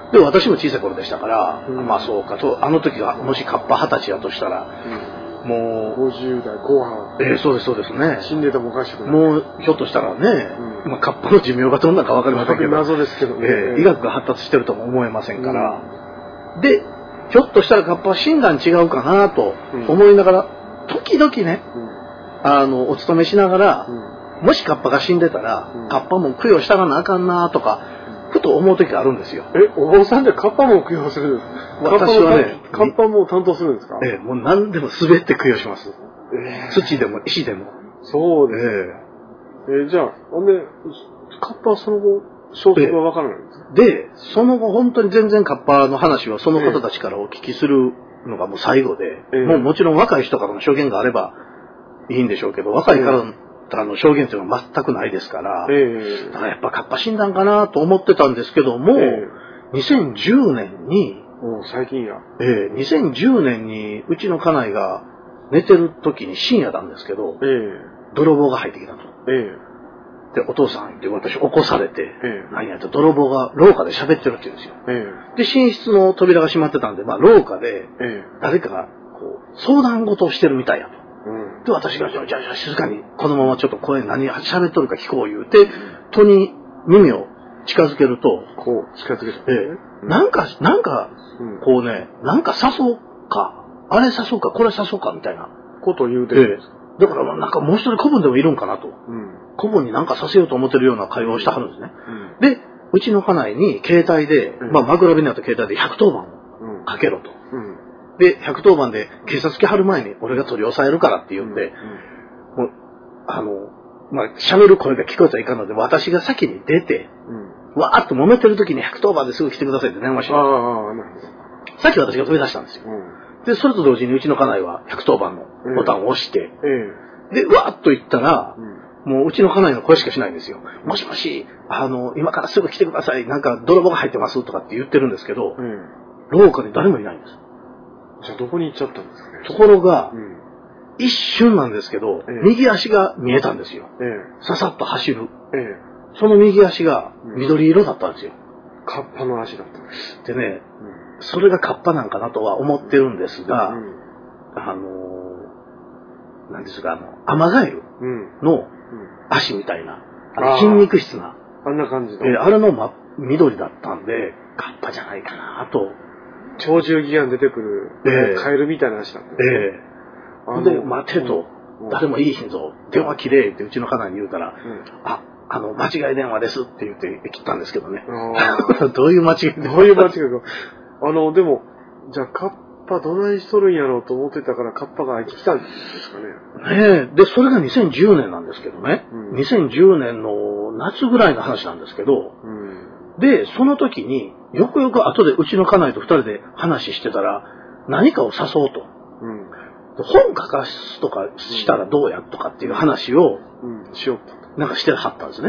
で、私も小さい頃でしたから、 うん、 まあそうかと、あの時がもしカッパ二十歳やとしたら、うん、もう、 ごじゅう代後半。 ええー、そうです、そうですね。 死んでてもおかしくない。 もう、ひょっとしたらね、うん、まあカッパの寿命がどんなかわかりませんけど、 謎ですけどね、 えー。医学が発達してるとも思えませんから、うん、で、ひょっとしたらカッパ診断違うかなと思いながら、うん、時々ね、うん、あの、お勤めしながら、うん、もしカッパが死んでたら、うん、カッパも供養したらなあかんなとか、ふと思う時があるんですよ。 え、お坊さんでカッパも供養するんですか？ 私はね、 カッパも担当するんですか？ ええ、もう何でも滑って供養します。えー、土でも石でも。 そうです。えー、えー、じゃあ、ほんで、カッパはその後、消息はわからないんですか？ で、その後本当に全然カッパの話はその方たちからお聞きするのがもう最後で、えー、もうもちろん若い人からの証言があればいいんでしょうけど、若いからの証言というのは全くないですから、えー、だからやっぱカッパ診断かなと思ってたんですけども、えー、にせんじゅうねんに、 最近や。 えー、にせんじゅうねんにうちの家内が寝てる時に深夜なんですけど、えー、泥棒が入ってきたと。えー、で、お父さんって私起こされて、えー、何やって泥棒が廊下で喋ってるって言うんですよ。えー、で、寝室の扉が閉まってたんで、まあ廊下で誰かがこう相談事をしてるみたいやと。うん、で、私が、じゃあ、じゃあ静かに、このままちょっと声何喋っとるか聞こう言うて、戸に耳を近づけると、 こう、近づける、ね。 ええ、なんか、なんか、こうね、なんか誘うか、あれ誘うか、これ誘うか、みたいな。 ことを言うてるんですか？ ええ、だから、なんかもう一人古文でもいるんかなと。うん、古文になんかさせようと思ってるような会話をしてはるんですね。うん、で、うちの家内に携帯で、うん、まあ、枕辺にあった携帯でひゃくとおばんをかけろと。うんうん、で、ひゃくとおばんで警察来はる前に俺が取り押さえるからって言って、うん、もう、あの、まあ、喋る声が聞こえたらいかんので、私が先に出て、うん、わーっと揉めてる時にひゃくとおばんですぐ来てくださいって電話しました。さっき私が飛び出したんですよ。うん、で、それと同時にうちの家内はひゃくとおばんのボタンを押して、うん、で、わーっと行ったら、うん、もううちの家内の声しかしないんですよ。もしもし、あの、今からすぐ来てください。なんか泥棒が入ってますとかって言ってるんですけど、うん、廊下に誰もいないんです。 じゃあどこに行っちゃったんですかね。 ところが、うん、一瞬なんですけど、ええ、右足が見えたんですよ。ええ、ささっと走る。ええ、その右足が緑色だったんですよ。 うん、カッパの足だったんです。 でね、うん、それがカッパなんかなとは思ってるんですが、うん、あのー、なんですか、あの、アマガエルの足みたいな、あの筋肉質な、 あんな感じだ。 えー、あれの、ま、緑だったんで、カッパじゃないかなと。 鳥獣戯画に出てくる、えー、カエルみたいな足だったんですね。 えー、で、待てと、うん、誰もいいひんぞ、電話切れってうちの家内に言うたら、うん、あ、あの、間違い電話ですって言って切ったんですけどね。どういう間違いどういう間違いか。あの、でも、じゃあカッパどないしとるんやろうと思ってたからカッパが来たんですかね。 ねえ。で、それがにせんじゅうねんなんですけどね。うん、にせんじゅうねんの夏ぐらいの話なんですけど、うん、で、その時に、よくよく後でうちの家内と二人で話してたら、何かを誘おうと。うん、本書かすとかしたらどうやとかっていう話を、 うん、しようと。 なんかしてはったんですね。 うん、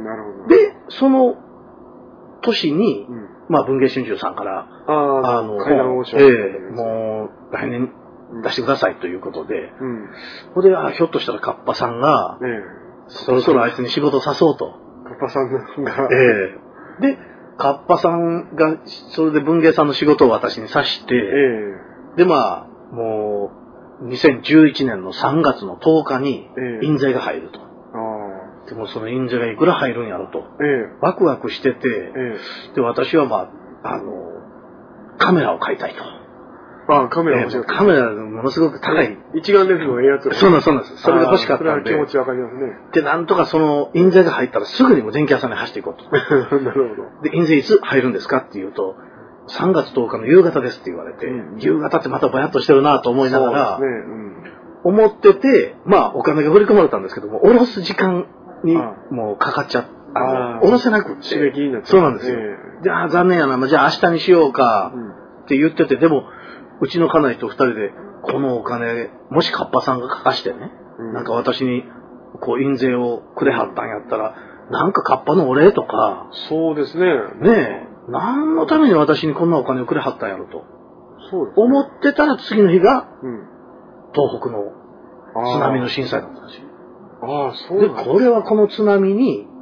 なるほど。 で、その年に、うん、まあ文芸春秋さんから、 あ, あの、階段王将、 ええ、もう来年出してくださいということで、うん、それで、あ、ひょっとしたらカッパさんが、ええ、そろそろあいつに仕事をさそうと。 カッパさんが、 ええ、で、カッパさんが、それで文芸さんの仕事を私にさして、ええ、で、まあ、もう、にせんじゅういちねんのさんがつのとおかに、印税が入ると。ええ、でもその印税がいくら入るんやろと。ええ、ワクワクしてて、ええ、で、私はまあ、あの、カメラを買いたいと。 ああ、カメラ欲しい。 カメラものすごく高い。 一眼レフのええやつ。 そうなんそうなんです。それが欲しかったんで。それは気持ちわかりますね。 で、なんとかその印税が入ったらすぐにも電気屋さんに走っていこうと。 なるほど。 で、印税いつ入るんですかって言うと、さんがつとおかの夕方ですって言われて、うん、夕方ってまたぼやっとしてるなと思いながら、そうですね、うん、思ってて、まあお金が振り込まれたんですけども、下ろす時間にもうかかっちゃった。ああ、下ろせなくって。 刺激になっちゃう。 そうなんですよ。えー、で、あ、残念やな、まあ、じゃあ明日にしようかって言ってて、でも、うちの家内と二人で、このお金、もしカッパさんが貸してね、うん、なんか私に、こう、印税をくれはったんやったら、なんかカッパのお礼とか、 そうですね。 ねえ、何のために私にこんなお金をくれはったんやろと。そうですね。思ってたら次の日が、うん、東北の津波の震災だったんですよ。 ああ、そうなんですで、これはこの津波に、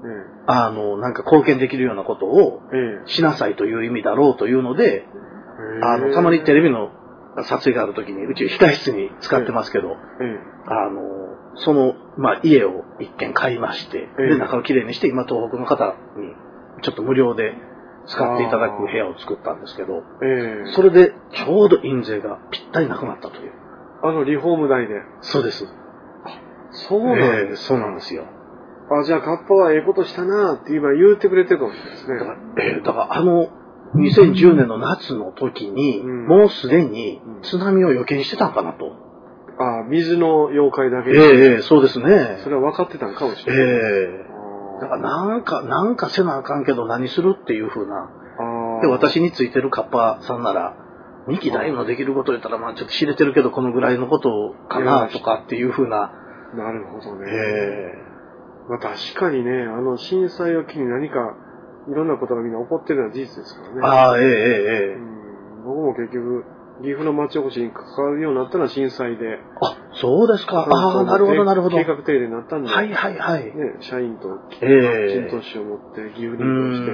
あの、なんか貢献できるようなことをしなさいという意味だろうというので、あの、たまにテレビの撮影があるときに、うち控室に使ってますけど、あの、その、まあ、家を一軒買いまして、で、中をきれいにして、今東北の方にちょっと無料で使っていただく部屋を作ったんですけど、それでちょうど印税がぴったりなくなったという。 あのリフォーム代で。 そうです。 そうなんです、 そうなんですよ。 あ、じゃあカッパはええことしたなって今言ってくれてるかもしれないですね。 だから、えー、だからあのにせんじゅうねんの夏の時に、うん、もうすでに津波を予見してたんかなと。 あ、水の妖怪だけで。ええー、そうですね。 それは分かってたんかもしれない。 ええー、だからなんか、なんかせなあかんけど何するっていう風な。で、私についてるカッパさんなら、ミキ大のできること言ったら、まあちょっと知れてるけど、このぐらいのことかなとかっていう風な。 なるほどね。 ええー。まあ確かにね、あの震災を機に何か、いろんなことがみんな起こってるのは事実ですからね。 ああ、ええええええ。 僕も結局、岐阜の町おこしに関わるようになったのは震災で。 あ、そうですか。ああ、なるほど、なるほど。 計画停電になったんで。 はいはいはい。 ね、社員と、 ええ。 陣頭紙を持って岐阜に移動して、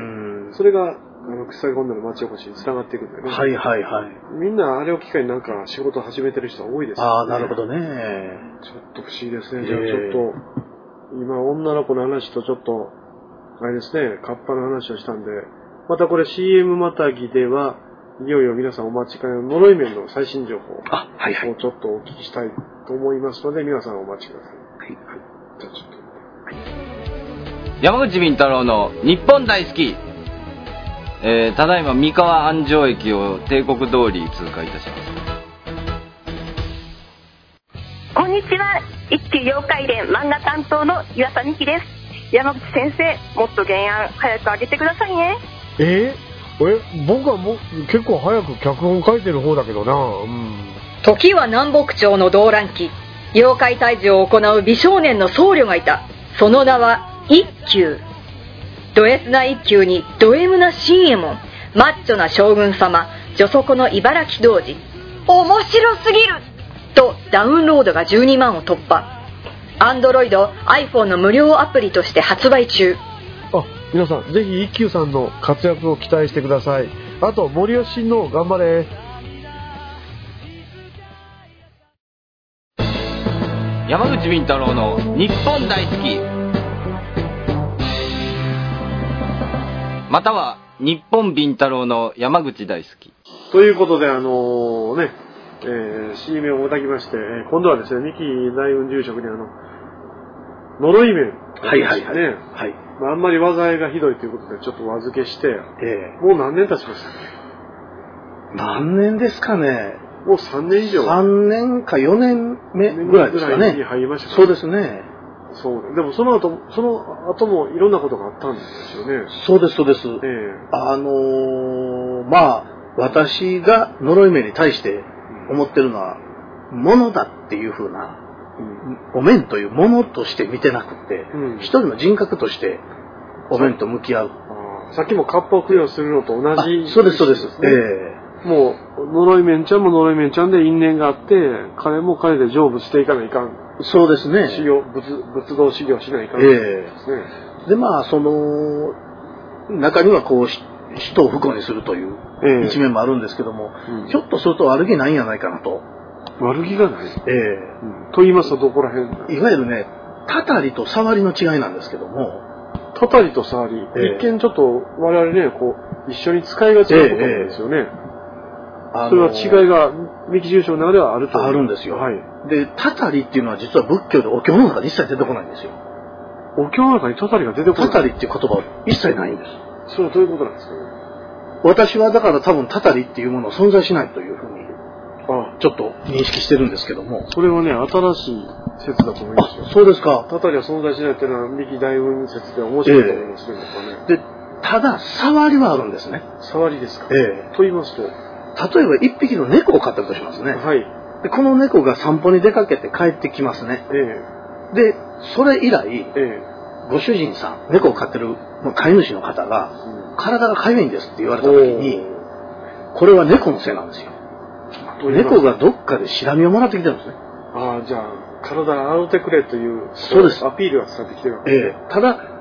それが、あの、草今度の町おこしに繋がっていくんだよね。 はいはいはい。 みんなあれを機会になんか仕事を始めてる人は多いですよね。 ああ、なるほどね。 ちょっと不思議ですね。じゃあちょっと、今女の子の話とちょっと、あれですね、カッパの話をしたんで、またこれ シーエム またぎでは、いよいよ皆さんお待ちかねの呪い面の最新情報をちょっとお聞きしたいと思いますので、皆さんお待ちください。はい。はい。じゃあちょっと。 はい、山口敏太郎の日本大好き。えー、ただいま三河安城駅を帝国通り通過いたします。 こんにちは。一級妖怪伝漫画担当の岩佐美希です。山口先生、もっと原案早く上げてくださいね。 えー、え僕はもう結構早く脚本書いてる方だけどな。うん、 時は南北朝の動乱期、妖怪退治を行う美少年の僧侶がいた。その名は一休。ド S な一休にド M な新右衛門、マッチョな将軍様、女底の茨城童子。面白すぎるとダウンロードがじゅうにまんを突破。Android、iPhone の無料アプリとして発売中。 あ、皆さんぜひ一休さんの活躍を期待してください。あと森吉親王頑張れ。 山口敏太郎の日本大好き、または日本敏太郎の山口大好きということで、あのー、ね、えー、シーエム をおたきまして、今度はですね、三木大雲住職にあの呪い面、 はいはいはい、 ね、はい、まあ、あんまり災いがひどいということでちょっとお預けして、えー、もう何年経ちましたっけ？ 何年ですかね。 もうさんねん以上。 さんねんかよねんめぐらいですかね。 に入りましたね。 そうですね。 そうでもその後、その後もいろんなことがあったんですよね。 そうですそうです。えー、 あのー、まあ私が呪い面に対して思ってるのは、ものだっていう風な、うん、お面というものとして見てなくて、うん、一人の人格としてお面と向き合う。 あ、さっきもカッパを供養するのと同じ。 そうですそうです。えーもう、呪い面ちゃんも呪い面ちゃんで因縁があって、彼も彼で成仏していかないかん。 そうですね。 修行、仏、仏道修行しないかん。ええですね。 で、まあ、その、中にはこう、人を不幸にするという一面もあるんですけども、ええ、うん、ひょっとすると悪気ないんじゃないかなと。 悪気がない？ええ、 うん。と言いますとどこら辺？ いわゆるね、たたりと触りの違いなんですけども、 たたりと触り、ええ、一見ちょっと我々ね、こう、一緒に使いがちなことなんですよね。ええそれは違いが三木住職の中ではあるとあるんですよ。 はい。 で、たたりっていうのは実は仏教でお経の中で一切出てこないんですよ。 お経の中にたたりが出てこない。 たたりっていう言葉は一切ないんです。 それはどういうことなんですかね。 私はだから多分たたりっていうものは存在しないというふうに、ああちょっと認識してるんですけども。 それはね、新しい説だと思いますよ。 あ、そうですか。 たたりは存在しないっていうのは三木大雲説で面白いと思いますね。 えー、で、ただ触りはあるんですね。 触りですか。 ええー。 と言いますと。 例えば一匹の猫を飼ったとしますね。 はい。 で、この猫が散歩に出かけて帰ってきますね。 ええ。で、それ以来、 ええ、 ご主人さん、猫を飼ってる飼い主の方が、うん、体がかゆいんですって言われた時に、これは猫のせいなんですよ。猫がどっかでシラミをもらってきてるんですね。 ああ、じゃあ、体洗ってくれという、 そうです。 アピールが伝わってきてるわけです。ええ。ただ、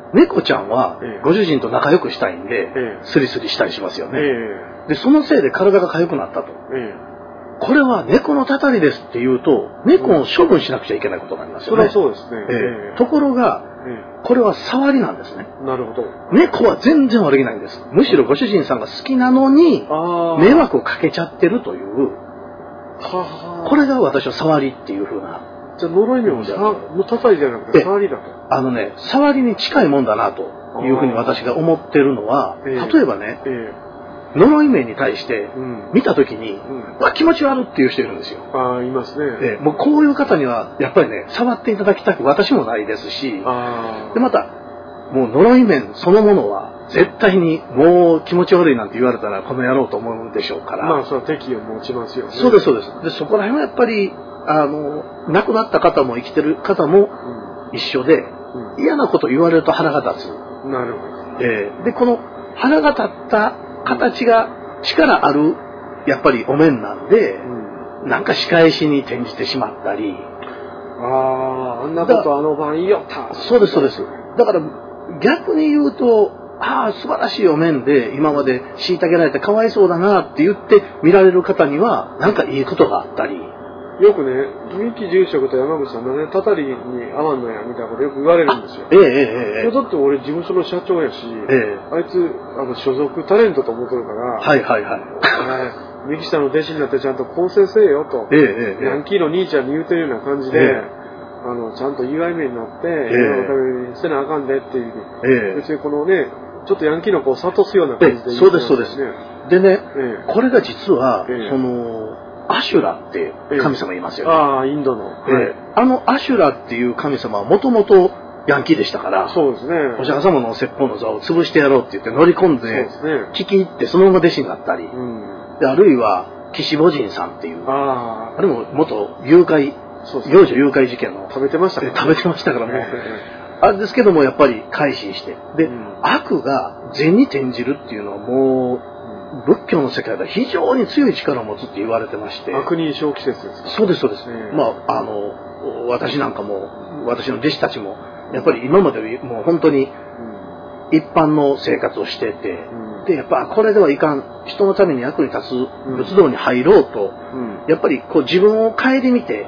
猫ちゃんはご主人と仲良くしたいんで、スリスリしたりしますよね。で、そのせいで体が痒くなったと。これは猫のたたりですって言うと、猫を処分しなくちゃいけないことになりますよね。 それはそうですね。 えー、ところが、これは触りなんですね。 なるほど。 猫は全然悪気ないんです。むしろご主人さんが好きなのに、迷惑をかけちゃってるという、これが私は触りっていう風な。 じゃあ呪い目もたたりじゃなくて触りだと。 あのね、触りに近いもんだなというふうに私が思ってるのは、例えばね、呪い面に対して見たときに、うん、わ気持ち悪っていう人いるんですよ。 ああ、いますね。 でもうこういう方にはやっぱりね、触っていただきたく私もないですし、 あでまたもう呪い面そのものは絶対にもう気持ち悪いなんて言われたらこの野郎と思うんでしょうから。 まあそれは敵を持ちますよね。 そうですそうです。でそこら辺はやっぱりあの亡くなった方も生きてる方も一緒で、うんうん、嫌なこと言われると腹が立つ。 なるほど。 えー、でこの腹が立った形が力あるやっぱりお面なんで、うん、なんか仕返しに転じてしまったり。 ああ、あんなことあの晩言いよった。 そうですそうです。だから逆に言うと、ああ素晴らしいお面で今まで虐げられてかわいそうだなって言って見られる方にはなんかいいことがあったり。 よくね、三木住職と山口さんのね、たたりに合わんのやみたいなことよく言われるんですよ。 ええええええ。 だって俺事務所の社長やし、ええ、あいつあの所属タレントと思ってるから、 はいはいはい。 三木さんの弟子になってちゃんと構成せえよと、 ええええ、 ヤンキーの兄ちゃんに言うてるような感じで、ええ、あのちゃんと祝い目になって、ええ、世のためにせなあかんでっていう、ええ、別にこのね、ちょっとヤンキーの子を諭すような感じで言う、 ね、そうですそうです。でね、ええ、これが実は、ええ、そのアシュラって神様いますよね。 ええ、ああ、インドの。 ええ、あのアシュラっていう神様はもともとヤンキーでしたから、 そうですね。 お釈迦様の説法の座を潰してやろうって言って乗り込んで、ね、聞き入ってそのまま弟子になったり、うん、であるいは岸母神さんっていう、あ, あれも元誘拐、幼女誘拐事件の食べてましたから、 ね、食べてましたからもう、あれですけどもやっぱり改心して、で、うん、悪が善に転じるっていうのはもう仏教の世界では非常に強い力を持つって言われてまして。 悪人小季節ですか？ そうですそうです。えー、まああの私なんかも私の弟子たちもやっぱり今までもう本当に一般の生活をしてて、うん、でやっぱこれではいかん、人のために役に立つ仏道に入ろうと、うん、やっぱりこう自分を顧みて、うん、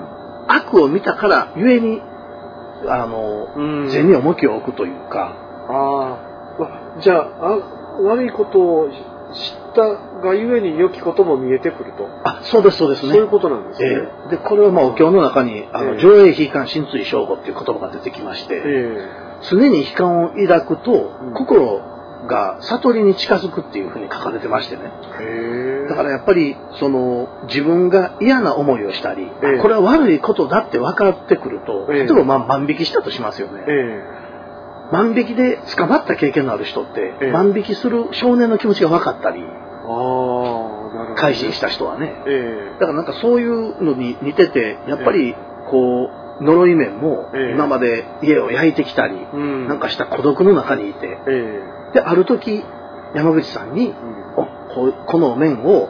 悪を見たからゆえにあの、うん、善に重きを置くというか。 ああ、じゃあ、あ悪いことを知ったがゆえに良きことも見えてくると。 あ、そうですそうですね。 そういうことなんですね。 えー、でこれはまあお経の中にあの、えー、上映悲観心追正語っていう言葉が出てきまして、えー、常に悲観を抱くと、うん、心が悟りに近づくっていうふうに書かれてましてね。 えー、 だからやっぱりその自分が嫌な思いをしたり、えー、これは悪いことだって分かってくると、えー、例えばまあ万引きしたとしますよね。えー万引きで捕まった経験のある人って、ええ、万引きする少年の気持ちが分かったり、改心した人はね、ええ、だからなんかそういうのに似てて、やっぱりこう呪い面も今まで家を焼いてきたり、ええ、なんかした孤独の中にいて、ええ、である時山口さんに、うん、お こ, この面を、うん、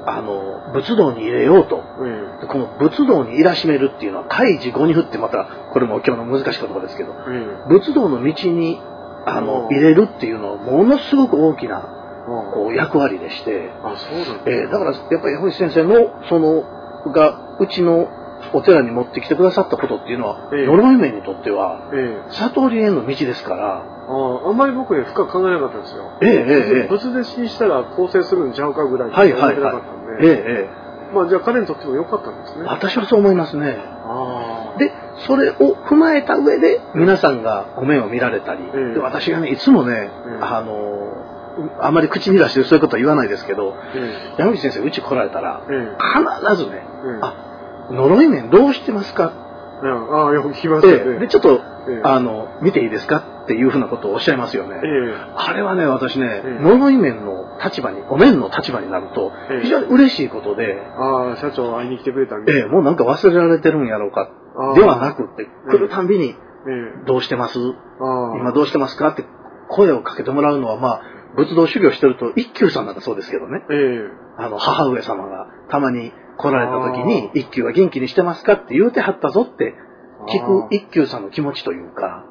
あの仏道に入れようと、うん、この仏道にいらしめるっていうのは開示五二符ってまたこれも今日の難しい言葉ですけど、うん、仏道の道にあの入れるっていうのはものすごく大きなこう役割でして、 あ、そうなんですね。 えー、だからやっぱり山口先生のそのがうちのお寺に持ってきてくださったことっていうのは、えー、呪い面にとっては、えー、悟りへの道ですから。 あ, あんまり僕ね深く考えなかったんですよ。 ええええ、 仏弟子にしたら構成するんちゃうかぐらいしか考えなかったんで、 ええまあじゃあ彼にとっても良かったんですね。 私はそう思いますね。あでそれを踏まえた上で皆さんがお面を見られたり、ええ、で私がねいつもね、ええ、あのあまり口に出してそういうことは言わないですけど、ええ、山口先生うち来られたら、ええ、必ずね、ええ、あ呪い面どうしてますか、 うん、ああよく聞きますよね、 ええ、でちょっと、ええ、あの見ていいですかっていうふうなことをおっしゃいますよね、ええ、あれはね私ね、ええ、呪い面の立場にお面の立場になると非常に嬉しいことで、ええ、 ああ社長会いに来てくれたんで、 ええ、もうなんか忘れられてるんやろうかではなくって来るたんびに、ええ、どうしてます、あ今どうしてますかって声をかけてもらうのはまあ仏道修行してると一休さんなんかそうですけどね、ええ、あの母上様がたまに来られた時に一休は元気にしてますかって言うてはったぞって聞く一休さんの気持ちというか、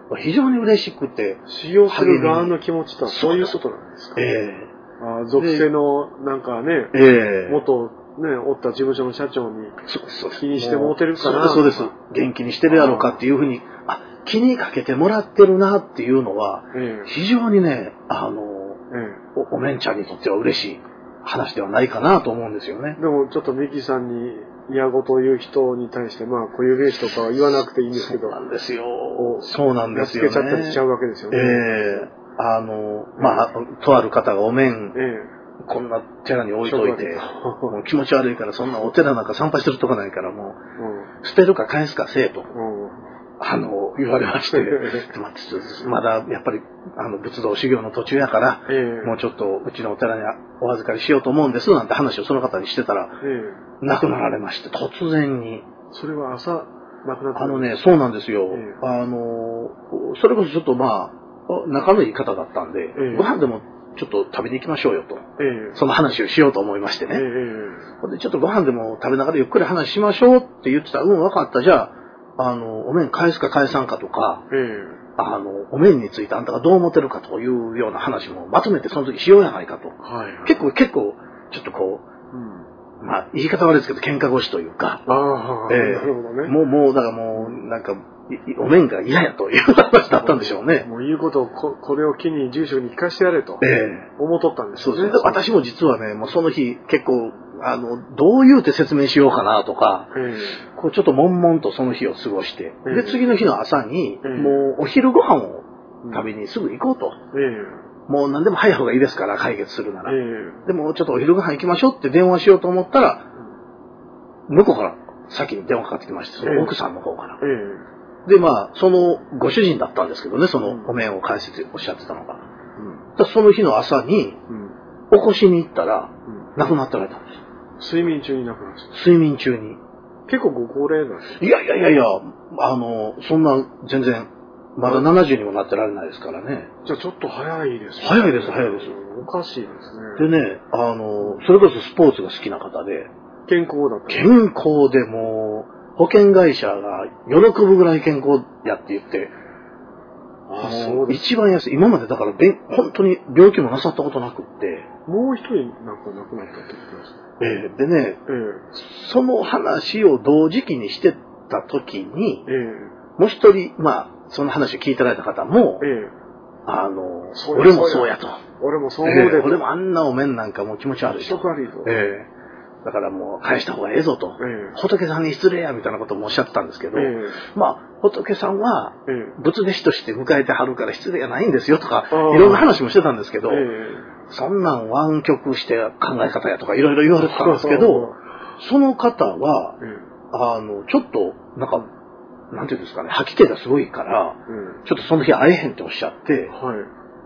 非常に嬉しくて。 使用する側の気持ちとはそういうことなんですか？ ええー。あ属性の、なんかね、 ええー。 元、ね、おった事務所の社長に気にしてもうてるかな。 そうです、そうです。元気にしてるやろうかっていうふうに、あ、気にかけてもらってるなっていうのは、ええ、非常にね、あの、ええ、お, おめんちゃんにとっては嬉しい話ではないかなと思うんですよね。 でもちょっとミキさんに嫌ごと言う人に対して、まあ固有名詞とかは言わなくていいんですけど。 そうなんですよ。そうなんですよね。 やっつけちゃったりしちゃうわけですよね。 ええあの、まあ、とある方がお面、ええこんな寺に置いといて、もう気持ち悪いからそんなお寺なんか参拝するとこないからもう、うん、捨てるか返すかせえと、うん、あの、言われまして、まだやっぱりあの仏道修行の途中やから、えー、もうちょっとうちのお寺にお預かりしようと思うんですなんて話をその方にしてたら、えー、亡くなられまして、突然に。 それは朝亡くなったあのね、そうなんですよ。えー、あの、それこそちょっとまあ、仲のいい方だったんで、えー、ご飯でもちょっと食べに行きましょうよと、えー、その話をしようと思いましてね、えー、でちょっとご飯でも食べながらゆっくり話しましょうって言ってたら、うん分かった、じゃあ、あのお面返すか返さんかとか、えー、あのお面についてあんたがどう思ってるかというような話もまとめてその時しようやないかと、はいはい、結構結構ちょっとこう、うん、まあ言い方悪いですけど喧嘩腰というか、あ、えー、なるほどね、もうもうだからもうなんかお面が嫌やという話だったんでしょうね。 もう言うことを こ, これを機に住職に聞かせてやれと思っとったんですよね。 そうですね。私も実はね、もうその日結構あのどう言うて説明しようかなとか、えー、こうちょっと悶々とその日を過ごして、えー、で次の日の朝に、えー、もうお昼ご飯を食べにすぐ行こうと。えー、もう何でも早い方がいいですから解決するなら、えー。でもちょっとお昼ご飯行きましょうって電話しようと思ったら、向こうから先に電話かかってきまして、その奥さんの方から。えーで、まあ、そのご主人だったんですけどね、そのお面を返せっておっしゃってたのが。うん、その日の朝に、起こしに行ったら、うん、亡くなってられたんです。睡眠中に亡くなった。 睡眠中に。 結構ご高齢なんですか？ いやいやいやいや、あの、そんな、全然、まだななじゅうにもなってられないですからね。 じゃあちょっと早いですね。 早いです、早いです。 おかしいですね。 でね、あの、それこそスポーツが好きな方で。 健康だった。 健康でもう、保険会社が喜ぶぐらい健康やって言って、あそうです一番安い。今までだから本当に病気もなさったことなくって。 もう一人なんか亡くなったってことですか？ ええー、でね、えー、その話を同時期にしてた時に、えー、もう一人、まあ、その話を聞いてられた方も、えー、あの、俺もそうやと。 俺もそう思うで、 えー、俺もあんなお面なんかもう気持ち悪いと。 気持ち悪いと。 えーだからもう返した方がええぞと、ええ、仏さんに失礼やみたいなこともおっしゃってたんですけど、ええ、まあ仏さんは仏弟子として迎えてはるから失礼やないんですよとか、いろんな話もしてたんですけど、ええ、そんなん湾曲して考え方やとかいろいろ言われてたんですけど、その方は、ええ、あのちょっとなんかなんていうんですかね、吐き気がすごいから、ええ、ちょっとその日会えへんっておっしゃって、はい、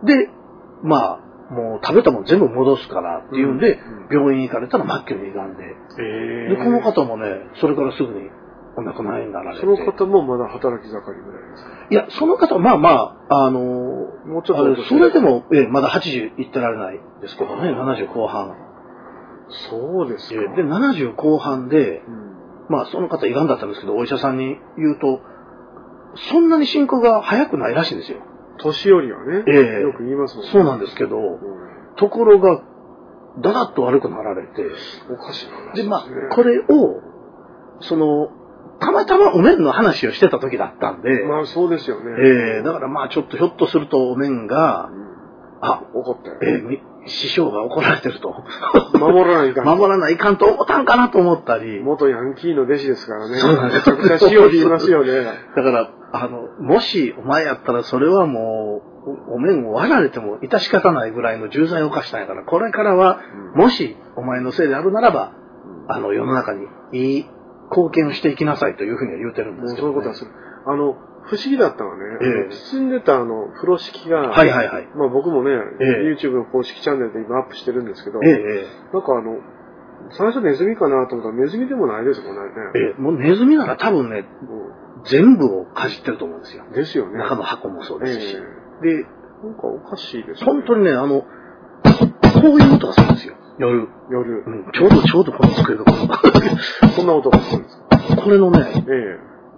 でまあもう食べたもん全部戻すからっていうんで、うんうん、病院行かれたら末期に癌で、えー、でこの方もねそれからすぐにお亡くなりになられて、 その方もまだ働き盛りぐらいですか？ いやその方はまあまああのもうちょっとそれでも、えまだはちじゅういってられないですけどね、ななじゅう後半。 そうですか。 でななじゅう後半で、うん、まあその方胃がんだったんですけどお医者さんに言うとそんなに進行が早くないらしいんですよ。 年寄りはね、えー、よく言いますもんね。 そうなんですけど、うん、ところがだらっと悪くなられて、 おかしい話で、ね、まあこれをそのたまたまお面の話をしてた時だったんで、 まあそうですよね。 えー、だからまあちょっとひょっとするとお面が、うん、あ、 怒ったよ、 えー、師匠が怒られてると守らないかん守らないかんと思ったんかなと思ったり、 元ヤンキーの弟子ですからね。そうなんです。めちゃくちゃ師匠で言いますよね。 だからあのもしお前やったらそれはもうお面を割られても致し方ないぐらいの重罪を犯したんやから、これからは、うん、もしお前のせいであるならば、うん、あの世の中にいい貢献をしていきなさいというふうには言うてるんですけど、ね、 そういうことはする。あの不思議だったのはね、えー、包んでたあの風呂敷が、 はいはいはい、 まあ僕もね、えー、YouTube の公式チャンネルで今アップしてるんですけど、えー、なんかあの最初ネズミかなと思ったらネズミでもないですもんね。 えー、もうネズミなら多分ね、うん、全部をかじってると思うんですよ。 ですよね。 中の箱もそうですし。えー、で、なんかおかしいですね。 本当にね、あの、こういう音がするんですよ。夜。 夜。 うん、ちょうどちょうどこの机がこのそんな音がするんですか？ これのね、え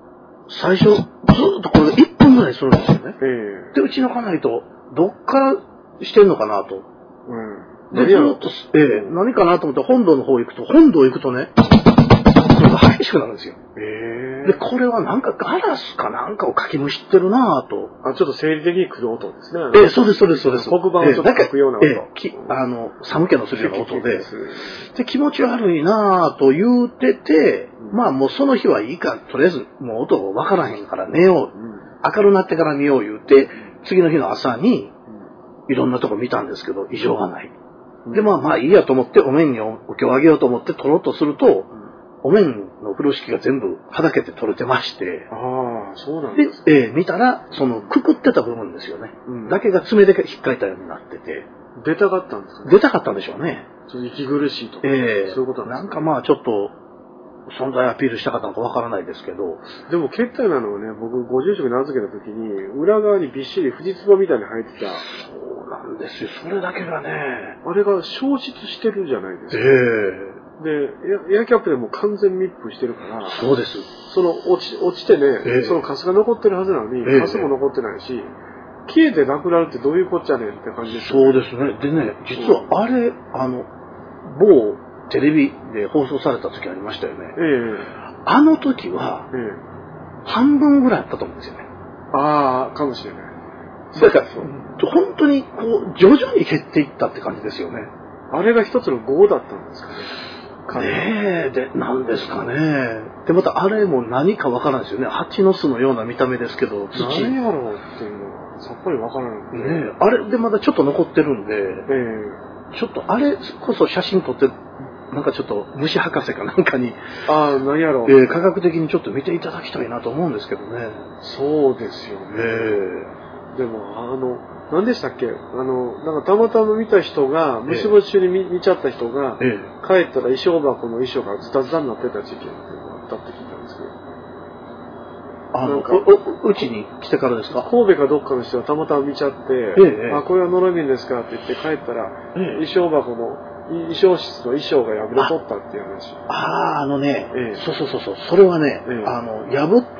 最初、ずーっとこれがいっぷんぐらいするんですよね。 ええ。 で、うちの家内と、どっからしてんのかなと。 うん。 で、ずーっと、ええ、何かなと思って本堂の方行くと、本堂行くとね、それが激しくなるんですよ。 ええ。 で、これはなんかガラスかなんかをかきむしってるなぁと。 あ、ちょっと生理的に来る音ですね。 ええ、そうです、そうです、そうです。 黒板をちょっと書くような音。 ええ、きあの、寒気のするような音で。で、気持ち悪いなぁと言うてて、うん、まあもうその日はいいか、とりあえずもう音わからへんから寝よう。うん、明るくなってから見よう言うて、次の日の朝に、いろんなとこ見たんですけど、異常がない。うん、で、まあまあいいやと思って、お面にお経をあげようと思って取ろうとすると、うんお面の風呂敷が全部はだけて取れてまして。 ああ、そうなんですね。で、えー、見たら、その、くくってた部分ですよね。うん、だけが爪で引っかいたようになってて。 出たかったんですかね。 出たかったんでしょうね。 ちょっと息苦しいとか。 ええー。 そういうことなんですか、ね。 なんかまあちょっと、存在アピールしたかったのかわからないですけど。 でも、決体なのはね、僕、ご住職に名付けた時に、裏側にびっしり藤壺みたいに入ってた。 そうなんですよ。それだけがね。 あれが消失してるじゃないですか。 ええー。 で、エアキャップでも完全密封してるから、 そうです。 その落ち、落ちてね、えー、そのカスが残ってるはずなのに、えー、カスも残ってないし、消えてなくなるってどういうこっちゃねんって感じですよね。そうですね。でね、実はあれ、あの、某テレビで放送された時ありましたよね。えー、あの時は、えー、半分ぐらいあったと思うんですよね。 ああ、かもしれない。 だから、本当にこう、徐々に減っていったって感じですよね。 あれが一つの業だったんですかね。 ねえ、で、なんですかね。で、またあれも何かわからないですよね。蜂の巣のような見た目ですけど、 土。何やろうっていうのはさっぱりわからない。 ねえ、あれでまだちょっと残ってるんで、えー、ちょっとあれこそ写真撮って、なんかちょっと虫博士かなんかに、 ああ、何やろう、 えー。科学的にちょっと見ていただきたいなと思うんですけどね。 そうですよね。 えー、でも、あの、何でしたっけあの、なんかたまたま見た人が、虫干し中に 見,、ええ、見ちゃった人が、ええ、帰ったら衣装箱の衣装がズタズタになってた時期があったって聞いたんですけど。 あの、う, うちに来てからですか？ 神戸かどっかの人がたまたま見ちゃって、ええ、あ、これはのろみんですかって言って帰ったら、ええ、衣装箱の、衣装室の衣装が破れとったっていう話。 ああ、あのね、ええ、そうそうそうそう、それはね、ええ、あの、破った、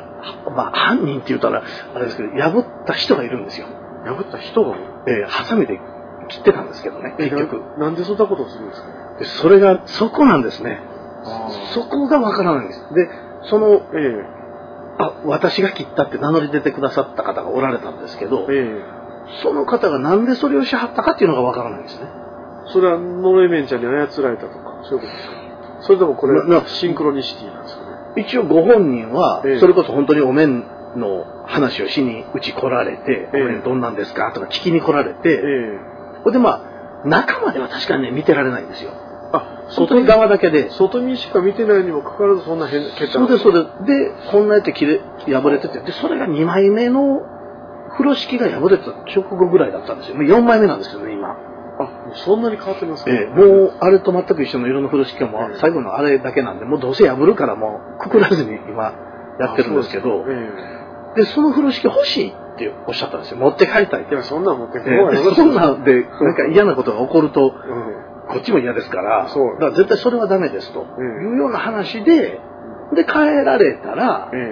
まあ、犯人って言ったら、あれですけど、破った人がいるんですよ。 破った人が、 えー、ハサミで切ってたんですけどね、結局。 な, なんでそんなことをするんですかね。 でそれが、そこなんですね。そこがわからないんです。で、その、えー、あ、私が切ったって名乗り出てくださった方がおられたんですけど、えー、その方がなんでそれをしはったかっていうのがわからないんですね。 それは、ノロエメンちゃんに操られたとか、そういうことですか。それともこれ、シンクロニシティなんですかね。 一応ご本人は、それこそ本当にお面の話をしにうち来られて、えー、どんなんですかとか聞きに来られて、えー、でまあ中までは確かにね見てられないんですよ。 あ、 外見側だけで外見しか見てないにもかかわらずそんな変結果そうですそうです。でこんなやって切れ破れてて、でそれがにまいめの風呂敷が破れた直後ぐらいだったんですよ。よんまいめなんですけどね今。 あ、もうそんなに変わってますか、 えー、もうあれと全く一緒の色の風呂敷も、えー、最後のあれだけなんでもうどうせ破るからもうくくらずに今やってるんですけど。で、その風呂敷欲しいっておっしゃったんですよ。持って帰りたいって。 いや、そんなん持って帰りたい。そんなんで、なんか嫌なことが起こると、うん、こっちも嫌ですから、そうだから絶対それはダメですと、うん、いうような話で、で、帰られたら、うん、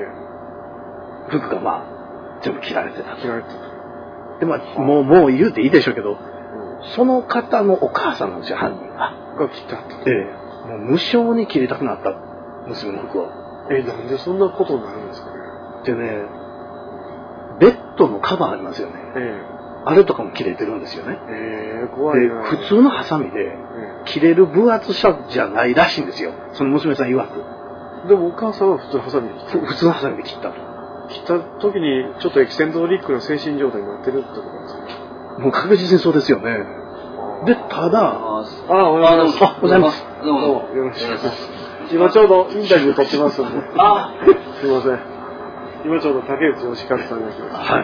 服がまあ、全部切られてたと。切られてた。で、まあ、もう、もう言うていいでしょうけど、うん、その方のお母さんなんですよ、犯人が。 が切ったって。 ええ。もう無償に切りたくなった、娘の服を。 え、なんでそんなことになるんですかね。 でね、ベッドのカバーありますよね。ええ、あれとかも切れてるんですよね。 えー、怖いな。 で、普通のハサミで切れる分厚さじゃないらしいんですよ。その娘さん曰く。 でもお母さんは普通のハサミで切った。 普通のハサミで切ったと。 切った時にちょっとエキセントリックな精神状態になってるってことなんですかね。 もう確実にそうですよね。で、ただ、ああ、おはようございます。 あ、おはようございます。 どうも、よろしくお願いします。今ちょうどインタビュー撮ってますんで。あすいません。今ちょうど竹内義和さんが来ました。はい。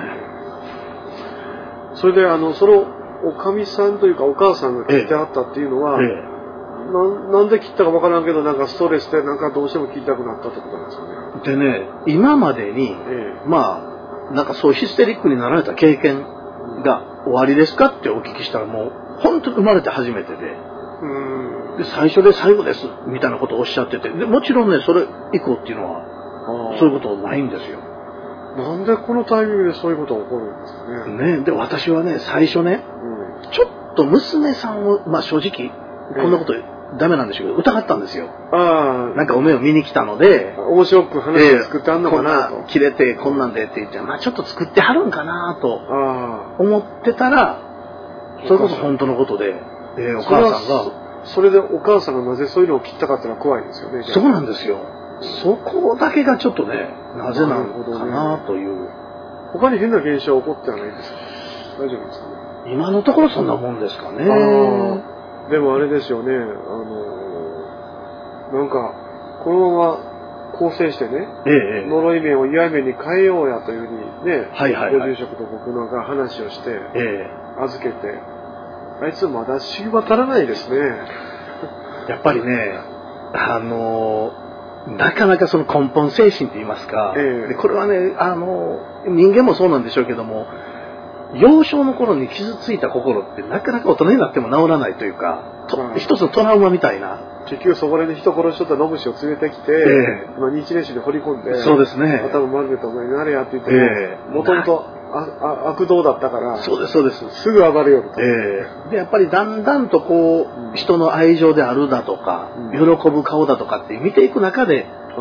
それで、あの、その、おかみさんというかお母さんが切ってあったっていうのは、ええ、な, なんで切ったかわからんけど、なんかストレスでなんかどうしても切りたくなったってことなんですかね。 でね、今までに、ええ、まあ、なんかそうヒステリックになられた経験が終わりですかってお聞きしたら、もう、本当に生まれて初めてで、うんで最初で最後ですみたいなことをおっしゃってて、でもちろんね、それ以降っていうのはそういうことないんですよ。 なんでこのタイミングでそういうことが起こるんですかね。 ね、で、私はね、最初ね、うん、ちょっと娘さんを、まあ正直、こんなことダメなんでしょうけど、疑ったんですよ。ああ。なんかお目を見に来たので、 面白く話を作ってあんのかなと。 えー、切れてこんなんでって言って、まあちょっと作ってはるんかなと思ってたら、それこそ本当のことで、えー、お母さんがそ、それでお母さんがなぜそういうのを切ったかっていうのは怖いですよね。 そうなんですよ。そこだけがちょっとね、なぜなのかなという。ね、 他に変な現象は起こってはないですか？大丈夫ですかね？ 今のところそんなもんですかね。 あでもあれですよね、あのなんかこのまま構成してね、ええ、呪い面を嫌い面に変えようやというふうにね、はいはいはい、ご住職と僕のが話をして、ええ、預けて、あいつまだ知り渡らないですね。 やっぱりね、あのなかなかその根本精神と言いますか、ええ、でこれはね、あの人間もそうなんでしょうけども、幼少の頃に傷ついた心ってなかなか大人になっても治らないというか、とうん、一つのトラウマみたいな。 結局そこで人殺しとった野節を連れてきて、えー、まあ、日蓮宗に掘り込んで、 そうですね。 頭丸めたお前になれやって言っても、もともと悪道だったから、 そうですそうです。 すぐ暴れよると。 えー、でやっぱりだんだんとこう、うん、人の愛情であるだとか、うん、喜ぶ顔だとかって見ていく中で、うん、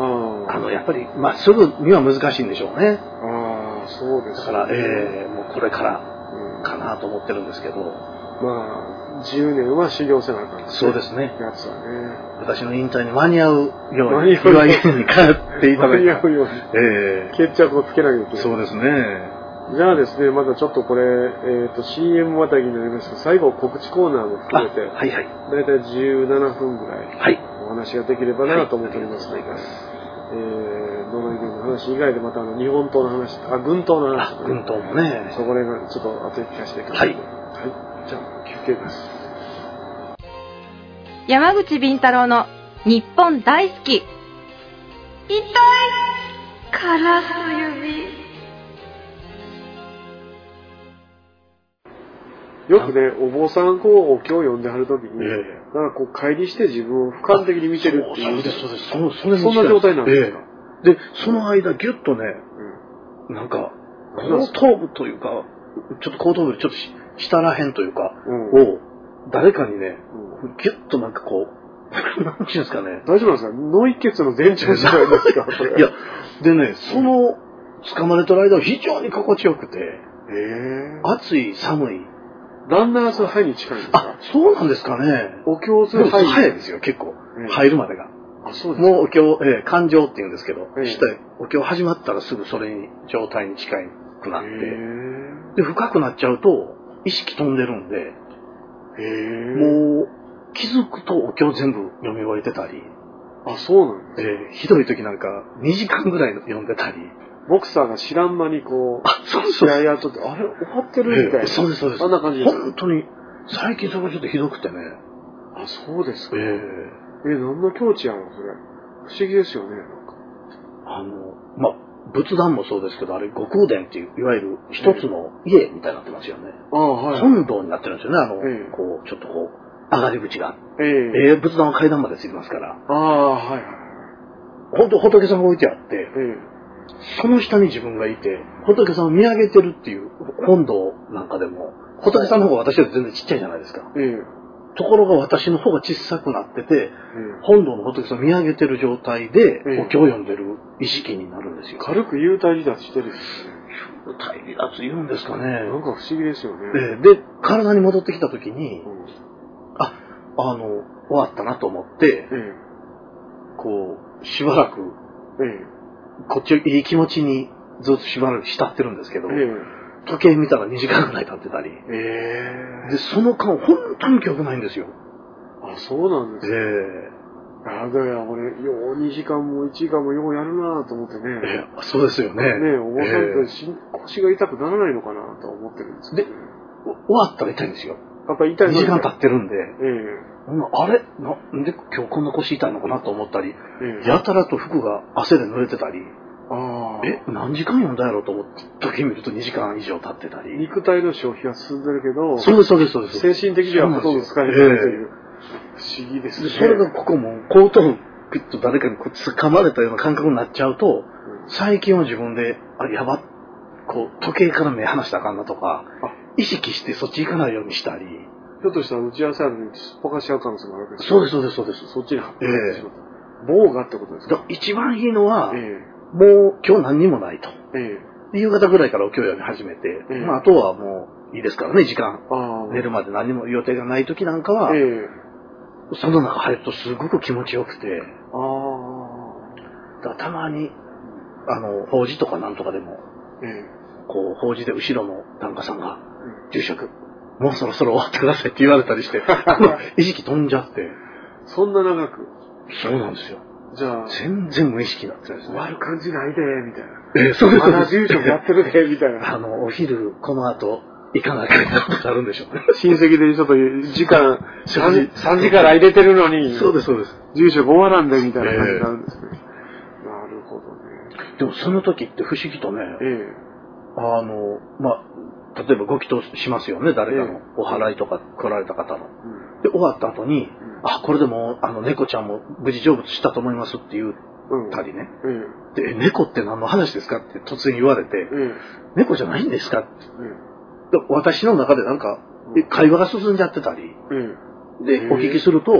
あのやっぱりまっすぐには難しいんでしょうね。 ああ、そうです、ね。 だから、えー、もうこれからかなと思ってるんですけど、 まあ。じゅうねんは修行せなあかんですね。 そうですね。 やつはね。 私の引退に間に合うように、いわゆるに帰っていただいて。間に合うように。えー、決着をつけなきゃいけない。 そうですね。 じゃあですね、まだちょっとこれ、えっ、ー、と、シーエム またぎになりますけど、最後告知コーナーも含めて、はいはい。だいたいじゅうななふんぐらい、はい。お話ができればなと思っておりますので、はい、えー、どの意見の話以外でまたあの、日本刀の話、あ、軍刀の話とか、 ね。軍刀もね。 そこら辺がちょっと後で聞かせてください。はい。はい。じゃあ、休憩です。 山口敏太郎の日本大好き。痛いカラスの指。 よくね、お坊さんこうお経を読んではるときに、えー、なんかこう乖離して自分を俯瞰的に見てるっていう。 そうですそうです。そのそれそんな状態なんですか。 えー、で、その間ギュッとね、うん、なんか後頭部というか、ちょっと後頭部よりちょっと下らへんというか、うん、を誰かにね、うん、ギュッとなんかこう、なんていうんですかね。 大丈夫なんですか？脳一血の前兆じゃないですか。 いや、でね、その掴まれてる間は非常に心地よくて、 えー、 暑い寒い。 ランナーズハイに近いんですか？ あ、そうなんですかね。 お経ズハイ。 早いですよ、結構。えー、入るまでが。 あ、そうですか。 もうお経、えー、感情って言うんですけど、えー、してお経始まったらすぐそれに状態に近くなって、えー、で、深くなっちゃうと意識飛んでるんで、 えー、 もう気づくとお経全部読み終えてたり。 あ、そうなんですか。 えー、ひどい時なんかにじかんぐらい読んでたり。 ボクサーが知らん間にこう、あ、そうそう。試合やっとって、あれ、終わってるみたいな。 えー、そうです、そうです。 あんな感じです。 本当に、最近それがちょっとひどくてね。 あ、そうですか。 えー、 えー、何の境地やろ、それ。不思議ですよね、なんか。 あの、まあ、仏壇もそうですけど、あれ、悟空殿っていう、いわゆる一つの家みたいになってますよね。 ああ、はい。 本堂になってるんですよね、あの、 えー、 こう、ちょっとこう、上がり口が。 えー、 えー、仏壇は階段までついてますから。 ああ、はいはい。 本当仏さんが置いてあって、 えー、 その下に自分がいて、仏さんを見上げてるっていう本堂なんかでも、仏さんの方が私より全然ちっちゃいじゃないですか。 えー、 ところが私の方が小さくなってて、えー、本堂の仏さんを見上げてる状態で、えー、お経を読んでる意識になるんですよ。 軽く幽体離脱してるんですね。 幽体離脱言うんですかね。 なんか不思議ですよね。 えー、で、体に戻ってきた時に、うん、あ、あの、終わったなと思って、 えー、こう、しばらく、 えーこっちいい気持ちにずっとしばらく浸ってるんですけど、 えー、 時計見たらにじかんぐらい経ってたり、 えー、 で、その間、本当に記憶ないんですよ。 あ、そうなんですね。 えー、あ、だから俺、ようにじかんもいちじかんもようやるなと思ってね。 えー、そうですよね。 ね、お坊さんって、えー、腰が痛くならないのかなと思ってるんですけど、ね。で、 終わったら痛いんですよ。 やっぱり痛いにじかん経ってるんで、 えーあれなんで今日こんな腰痛いのかなと思ったり、 ええ、 やたらと服が汗で濡れてたり、 あえ、何時間読んだやろうと思って時見るとにじかん以上経ってたり。 肉体の消費は進んでるけど、 そうです、そうです、そうです。 精神的にはほとんど使えないという。不思議ですね。 それがここも後頭部グッと誰かにこう掴まれたような感覚になっちゃうと、最近は自分で、あ、やば、こう、時計から目離したらあかんなとか、意識してそっち行かないようにしたり。 ひょっとしたら打ち合わせあるのにすっぽかしちゃう可能性もあるわけですそうです、そうです、そうです。 そっちに、 ええ棒がってことですか？ 一番いいのは、 ええ、 もう今日何にもないと。 ええ、夕方ぐらいからお経を読み始めて、ええ、まあ、あとはもういいですからね、時間。寝るまで何も予定がない時なんかは、ええ、その中入るとすごく気持ちよくて、あだからたまに、あの、法事とかなんとかでも、ええ、こう、法事で後ろの檀家さんが、うん、住職、もうそろそろ終わってくださいって言われたりして、意識飛んじゃって。 そんな長く？ そうなんですよ。 じゃあ、 全然無意識になってたんですね。 終わる感じないで、みたいな。 ええ、そうです。 まだ住職やってるで、みたいな。 あの、お昼、この後、行かなきゃいけないことあるんでしょうね。 親戚でちょっと時間、さんじ、さんじから入れてるのに、 そうです、そうです。 住職終わらんで、みたいな感じになるんですね。えー、なるほどね。 でもその時って不思議とね、ええ、あの、まあ、例えばご祈祷しますよね、誰かのお祓いとか来られた方の。うん、で、終わった後に、うん、あ、これでも、あの、猫ちゃんも無事成仏したと思いますって言ったりね。うん、で、猫って何の話ですかって突然言われて、うん、猫じゃないんですかって、うん、私の中でなんか、会話が進んじゃってたり、うん、で、お聞きすると、うん、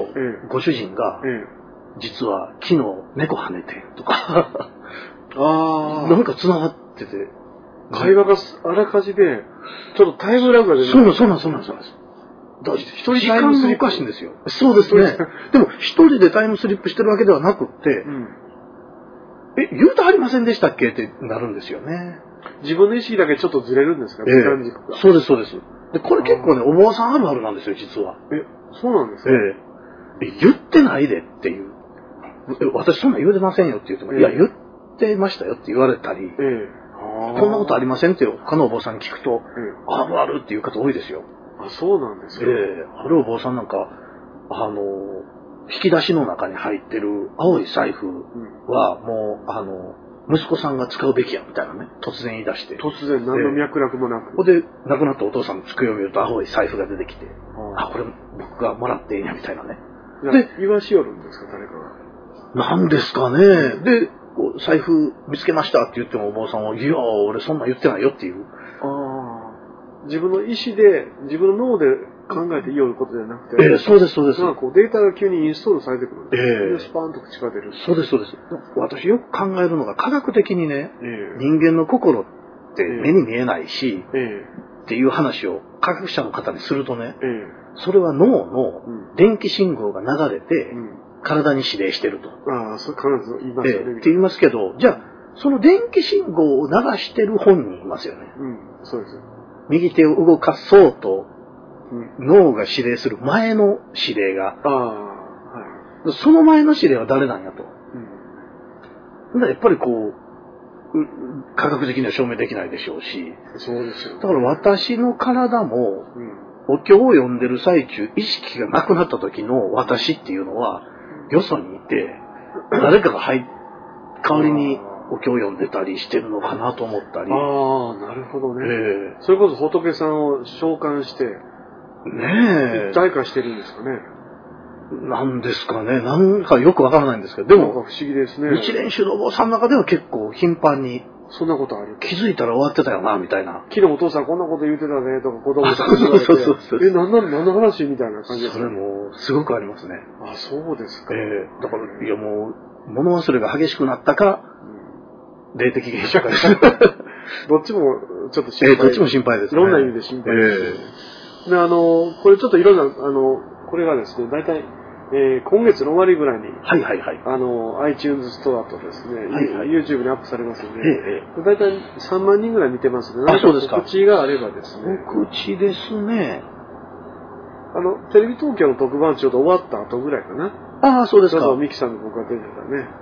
ご主人が、うん、実は昨日猫跳ねて、とか、あなんか繋がってて、 会話があらかじめ、ちょっとタイムラグが出る。 そうなんです、そうなんです、そうなんです。一人タイムスリップおかしいんですよ。そうですね。でも、一人でタイムスリップしてるわけではなくって、うん、え、言うてはりませんでしたっけってなるんですよね。 自分の意識だけちょっとずれるんですか、 えー、時間軸が。そうです、そうです。で、これ結構ね、お坊さんあるあるなんですよ、実は。 え、そうなんですか？ えー、言ってないでっていう。私そんな言うてませんよって言っても、えー、いや、言ってましたよって言われたり、えーこんなことありませんって他のお坊さんに聞くと、うん、あるあるっていう方多いですよ。 あ、そうなんですか。 ええー、あるお坊さんなんか、あの、引き出しの中に入ってる青い財布は、もう、あの、息子さんが使うべきや、みたいなね、突然言い出して。 突然何の脈絡もなく。 ここで亡くなったお父さんの机を見ると青い財布が出てきて、あ、これ僕がもらっていいんや、みたいなね。 で、言わしよるんですか、誰かが。 なんですかね。で、財布見つけましたって言ってもお坊さんは、いや、俺そんなん言ってないよっていう。 ああ。自分の意思で、自分の脳で考えて言いよることじゃなくて。 ええー、そうです、そうです。 なんかこうデータが急にインストールされてくるんです。ええー。スパーンと口が出る。 そうです、そうです。私よく考えるのが科学的にね、えー、人間の心って目に見えないし、えー、っていう話を科学者の方にするとね、えー、それは脳の電気信号が流れて、うん体に指令してると。 ああ、それ必ず言いますよね、 えー。って言いますけど、じゃあ、その電気信号を流してる本人いますよね。 うん、そうです。 右手を動かそうと、うん、脳が指令する前の指令が。ああ、はい。その前の指令は誰なんやと。うん、だやっぱりこう、科学的には証明できないでしょうし。 そうですよ。 だから私の体も、うん、お経を読んでる最中、意識がなくなった時の私っていうのは、よそにいて、誰かが入代わりにお経を読んでたりしてるのかなと思ったり。 ああ、なるほどね。えー、それこそ仏さんを召喚して、ねえ。 一体化してるんですかね。 なんですかね。なんかよくわからないんですけど、でも、 不思議ですね。 日蓮宗のお坊さんの中では結構頻繁に、 そんなことある。 気づいたら終わってたよな、みたいな。 昨日お父さんこんなこと言ってたね、とか子供とか言われて。そうそうそう。え、なんなの、何の話みたいな感じですね。それも、すごくありますね。 あ、そうですか。 ええー、だから、いやもう、物忘れが激しくなったか、うん、霊的現象かです。 どっちも、ちょっと心配。 えー、どっちも心配ですね。いろんな意味で心配です。えー、で、あの、これちょっといろんな、あの、これがですね、大体、えー、今月の終わりぐらいに、 はいはいはい。 あの、iTunes ストアとですね、はいはい、YouTube にアップされますので、 ええ、 だいたいさんまんにんぐらい見てますので、 あ、そうですか。 告知があればですね。 告知ですね。 あの、テレビ東京の特番ちょうど終わった後ぐらいかな。 ああ、そうですか。 ちょうどミキさんの僕が出てたね、あれが。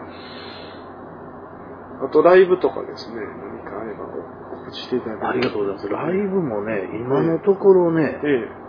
あと、ライブとかですね、何かあれば告知していただければ。 ありがとうございます。ライブもね、今のところね、ええ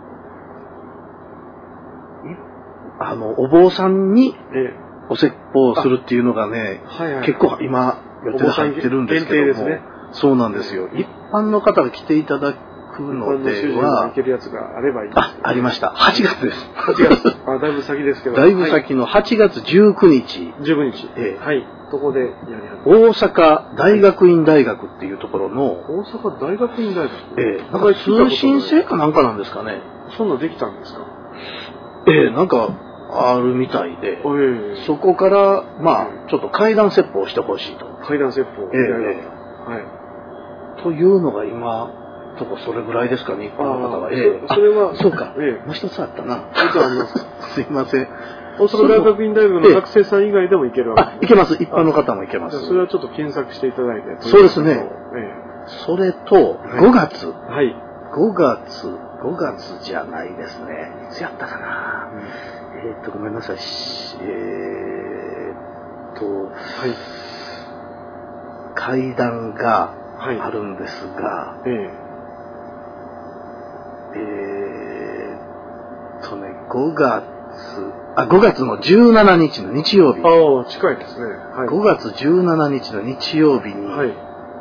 あの、お坊さんにお説法をするっていうのがね、はいはい、結構今予定入ってるんですけども、ですね、そうなんですよ。一般の方が来ていただくくのでは、 いけるやつがあればいいです、ね。 あ、ありました。はちがつです。 はちがつ。あ、だいぶ先ですけど。 だいぶ先のはちがつじゅうくにち。 じゅうくにち。 ええ、 はい。どこでやり始め大阪大学院大学っていうところの。 大阪大学院大学ええ、なんか通信制かなんかなんですかね。 そんなできたんですか？ ええ、なんかあるみたいで、ええ、そこから、まあ、ちょっと階段説法をしてほしいと。 階段説法。ええ、 はい。というのが今、とこそれぐらいですかね、一般の方は。ええ、 それは、 そうか。 ええ、 もう一つあったな。 もう一つありますか？ すいません。 大阪大学院大学の学生さん以外でも行けるわけです、 あ、行けます。一般の方も行けます。 それはちょっと検索していただいて。 そうですね。ええ、それと、ごがつ。 はい。 ごがつ、ごがつじゃないですね。いつやったかな。うん、えー、っと、ごめんなさい。えー、っと、はい、階段があるんですが、はい、えー、えー、っとね、ごがつ、あ、ごがつのじゅうしちにちの日曜日。 ああ、近いですね。はい、 ごがつじゅうしちにちの日曜日に、はい、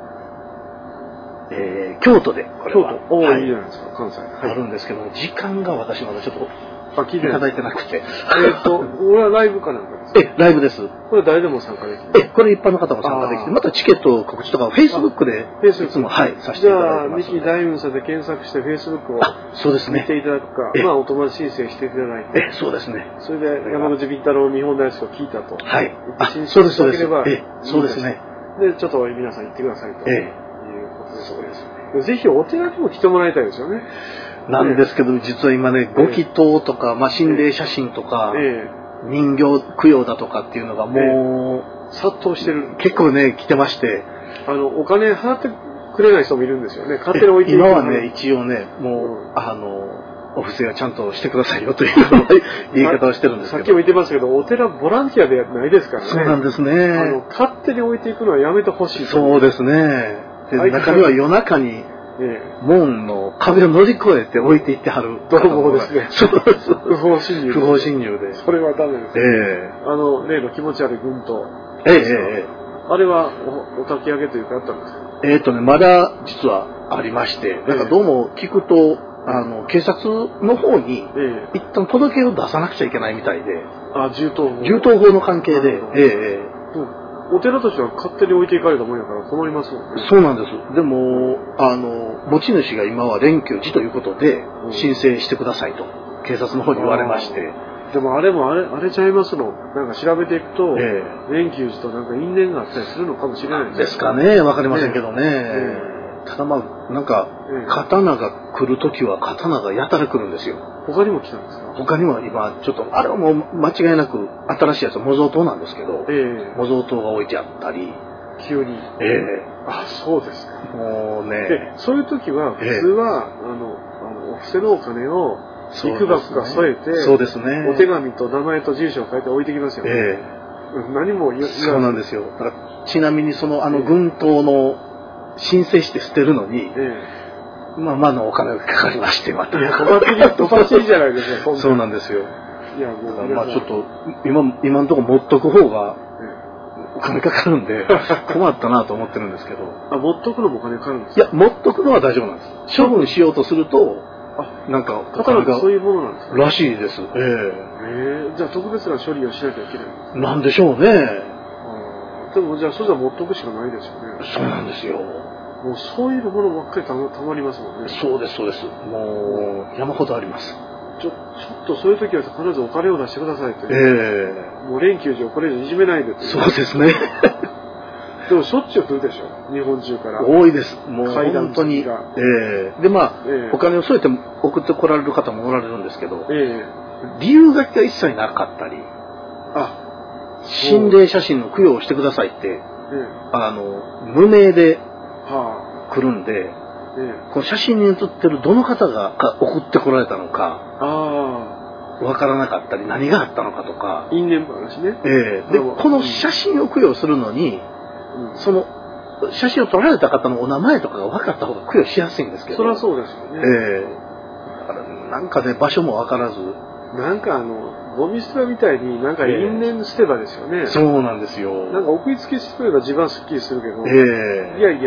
えー、京都で、これは。 京都。おー、はい、いいじゃないですか、関西。はい、 あるんですけど、時間が私まだちょっと、聞いていただいてなくて。 えっと、俺はライブかなんかですか？ え、ライブです。 これ誰でも参加できる？ え、これ一般の方も参加できて、またチケット告知とか、フェイスブックで、いつも、はい、させていただいてます。 じゃあ、ミキ大雲さんで検索してフェイスブックをそうですね。 見ていただくか、まあ、お友達申請していただいて。 え、そうですね。 それで、山口敏太郎日本大好きを聞いたと。 はい。あ、そうです、そうです。え、そうですね。 で、ちょっと皆さん行ってくださいと。ええ。いうことです。そうですね。ぜひお寺にも来てもらいたいですよね。 なんですけど、実は今ね、ご祈祷とか、まあ、心霊写真とか、人形供養だとかっていうのがもう、殺到してる。 結構ね、来てまして。 あの、お金払ってくれない人もいるんですよね。勝手に置いていく。 今はね、一応ね、もう、あの、お布施はちゃんとしてくださいよという言い方をしてるんですけど。 さっきも言ってましたけど、お寺ボランティアでないですからね。 そうなんですね。 あの、勝手に置いていくのはやめてほしい。 そうですね。で、中には夜中に、門の壁を乗り越えて置いていってはる。 泥棒ですね。不法侵入。 不法侵入で。 それはダメです。 ええ。 あの、例の気持ち悪い軍刀。 ええ、ええ。 あれはお、お焚き上げというかあったんですか？ えっとね、まだ実はありまして、なんかどうも聞くと、あの、警察の方に、一旦届けを出さなくちゃいけないみたいで。 あ、銃刀法。 銃刀法の関係で。ええ、ええ。 お寺としては勝手に置いていかれたもんやから困りますもんね。 そうなんです。でも、あの、持ち主が今は連休時ということで、申請してくださいと、警察の方に言われまして。 でもあれもあれ、あれちゃいますの。なんか調べていくと、ええ、連休時となんか因縁があったりするのかもしれないです。 ですかね、わかりませんけどね。ええ、ただまあ、なんか、刀が来るときは刀がやたら来るんですよ。 他にも来たんですか？ 他にも今、ちょっと、あれはもう間違いなく新しいやつは模造刀なんですけど、ええ、模造刀が置いてあったり。 急に。 ええ。 あ、そうですか。 もうね。 で、そういう時は、普通は、ええ、あの、あの、お布施のお金を、幾額か添えて、 そうですね。 お手紙と名前と住所を書いて置いてきますよね。ええ。何も言わない。 そうなんですよ。だからちなみにその、あの、軍刀の申請して捨てるのに、ええ、まあまあのお金がかかりまして、また。 いや、飛ばしり、飛ばしりじゃないですか、 そうなんですよ。 いや、もう、 まあちょっと、今、今のところ持っとく方が、お金かかるんで、困ったなと思ってるんですけど。 あ、持っとくのもお金かかるんですか？ いや、持っとくのは大丈夫なんです。処分しようとすると、あ、なんか、 お金がそういうものなんですか？ らしいです。ええ。 ええ、じゃあ特別な処理をしなきゃいけない。 なんでしょうね。 でもじゃあ、それじゃ持っとくしかないですよね。 そうなんですよ。 もうそういうものばっかりたま、たまりますもんね。 そうです、そうです。もう、山ほどあります。 ちょ、ちょっとそういう時は必ずお金を出してくださいと。 ええ。 もう連休上これ以上いじめないでって。 そうですね。 でもしょっちゅう来るでしょ、日本中から。 多いです。もう本当に。ええ。で、まあ、えー、お金を添えて送ってこられる方もおられるんですけど、えー、理由書きが一切なかったり、あ、心霊写真の供養をしてくださいって、えー、あの、無名で来るんで、えー、この写真に写ってるどの方が送ってこられたのか、わからなかったり、何があったのかとか。 因縁話ね。 ええ。で、この写真を供養するのに、うん、その、写真を撮られた方のお名前とかが分かった方が供養しやすいんですけど。 そりゃそうですよね。 ええ。だからなんかね、場所も分からず。 なんかあの、ゴミ捨て場みたいになんか因縁捨て場ですよね。 そうなんですよ。 なんか送りつけしてくれば自分はスッキリするけど。ええ。いやいやいやいや、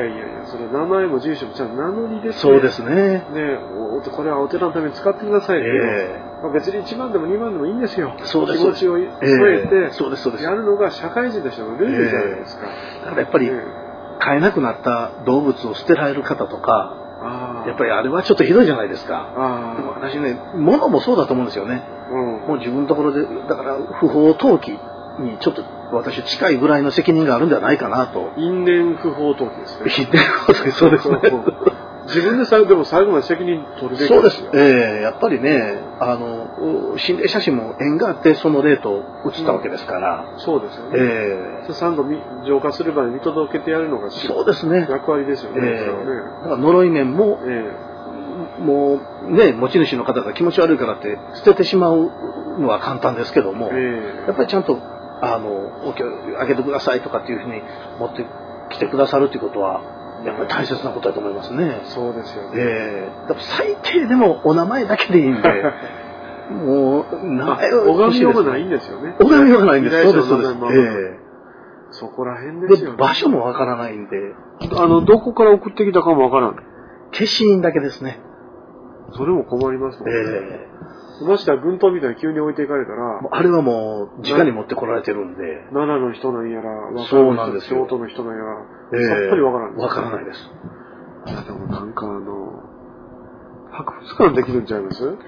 その名前も住所もちゃんと名乗りですね。 そうですね。 ね、これはお寺のために使ってくださいって、 えーまあ、別にいちまんでもにまんでもいいんですよ。 そうです。 気持ちを添えて、 えー、そうですそうです。 やるのが社会人としてのルールじゃないですか。 えー、だからやっぱり、飼えなくなった動物を捨てられる方とか、あやっぱりあれはちょっとひどいじゃないですか。あでも私ね、物もそうだと思うんですよね。うん、もう自分のところで、だから不法投棄にちょっと私近いぐらいの責任があるんじゃないかなと。 因縁不法投棄ですね。 因縁不法投棄、そうですね。 自分でさでも最後まで責任取るべきですよ。そうです。ええー、やっぱりね、あの心霊写真も縁があってその例と写ったわけですから。 うん、そうですよね。ええー。三度浄化する場合に見届けてやるのがそうですね。 役割ですよね。えー、ねだから呪い面も、えー、もうね持ち主の方が気持ち悪いからって捨ててしまうのは簡単ですけども、えー、やっぱりちゃんとあのお経あげてくださいとかっていうふうに持ってきてくださるということは。やっぱり大切なことだと思いますね。 そうですよね。 えー、だから最低でもお名前だけでいいんで、もう名前を拝みようがないんですよね。 拝みようがないんです。そうですそうです。えー、そこら辺ですよね。 で場所もわからないんで、 あのどこから送ってきたかもわからない。 消印だけですね。 それも困りますもんね。えーましては軍刀みたいに急に置いていかれたらあれはもう直に持ってこられてるんで奈良の人なんやらそうなんですよ京都の人なんやら、えー、さっぱりわからないわからないです。 でもなんかあの博物館できるんちゃいますそう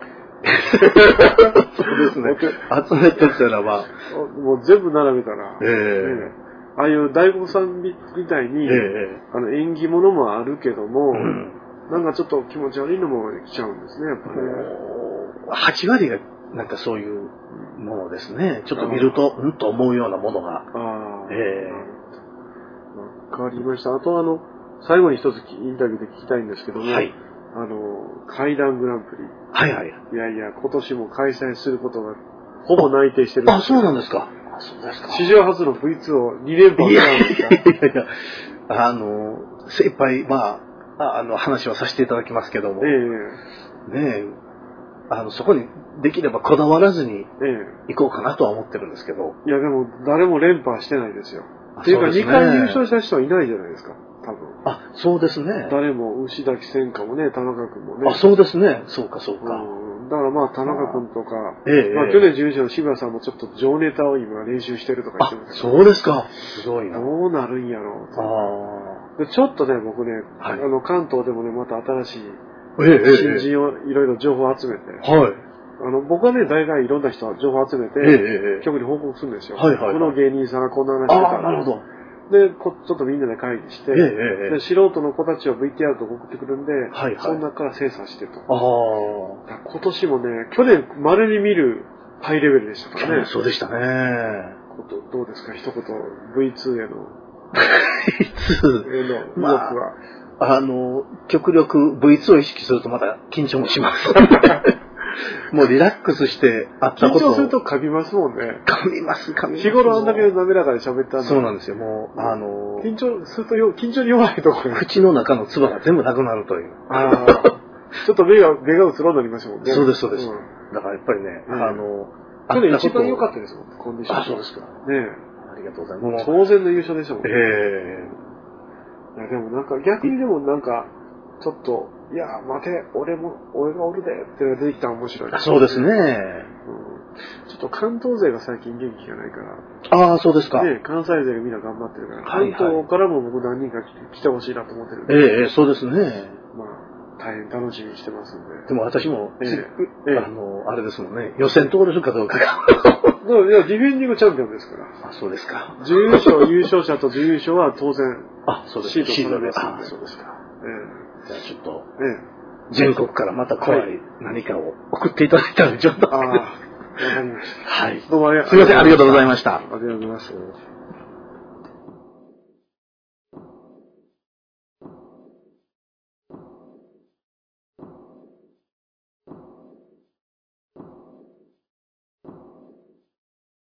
ですね集めてたらばもう全部並べたら、えーね、ああいう大黒さんみたいに、えー、あの縁起物もあるけども、うん、なんかちょっと気持ち悪いのも来ちゃうんですねやっぱり、ね、 はち割がなんかそういうものですね。ちょっと見るとうんと思うようなものが。ああ。ええー。わかりました。あとあの最後に一つインタビューで聞きたいんですけども、はい、あの怪談グランプリ。 はいはい。 いやいや今年も開催することがほぼ内定してるんです。 あ、そうなんですか。あ、そうですか。 史上初の ブイツー をに連覇したんですか。いやいやあの精一杯まああの話をさせていただきますけども。ええー。ねえ。あのそこにできればこだわらずに行こうかなとは思ってるんですけど、 いやでも誰も連覇してないですよ。っていうかにかい優勝した人はいないじゃないですか多分。 あ、そうですね。 誰も牛崎千佳もね田中君もね。 あ、そうですね。そうかそうか。 うん、だからまあ田中君とか、ええまあ、去年準優勝の渋谷さんもちょっと上ネタを今練習してるとか言ってますけど。 そうですか。すごいな。 どうなるんやろうと。あでちょっとね僕ね、はい、あの関東でもねまた新しい新人をいろいろ情報を集めて、はい、あの僕はね大概いろんな人は情報を集めて、ええ、局に報告するんですよ、はいはいはい、この芸人さんがこんな話してたなるほどでこちょっとみんなで会議して、ええ、で素人の子たちを ブイティーアール と送ってくるんで、はいはい、その中から精査してとあ今年もね去年まれに見るハイレベルでしたからねそうでしたねどうですか一言 ブイツー への ブイツーへの意欲は、まああの、極力 ブイツー を意識するとまた緊張もします。もうリラックスしてあったことを。 緊張すると噛みますもんね。 噛みます、噛みます。 日頃あんだけ滑らかで喋ったんで。 そうなんですよ、もう、あの、 緊張するとよ、緊張に弱いところ口の中の唾が全部なくなるという。 ああ。ちょっと目が、目がうつろになりますもんね。 そうです、そうです。うん、だからやっぱりね、うん、あの、 去年一番良かったですもん、コンディション。 あ、そうですか。ねえ。 ありがとうございます。 当然の優勝でしたもんね。 ええーいやでもなんか逆にでもなんかちょっといや待て俺も俺がおるでってのが出てきたら面白い、 ね、そうですね、うん、 ちょっと関東勢が最近元気がないからああそうですかね関西勢がみんな頑張ってるから、はいはい、関東からも僕何人か来てほしいなと思ってるんでええー、そうですねまあ大変楽しみにしてますんででも私も、えーえー、あのあれですもんね予選通れるかどうかがいやディフェンディングチャンピオンですからあそうですか準優勝優勝者と準優勝は当然あそうですシートされますんでそうですか、えー、じゃあちょっと、えー、全国からまた怖い何かを送っていただいたらちょっとああわかりましたはいどうもありがとうございますすみませんありがとうございましたありがとうございます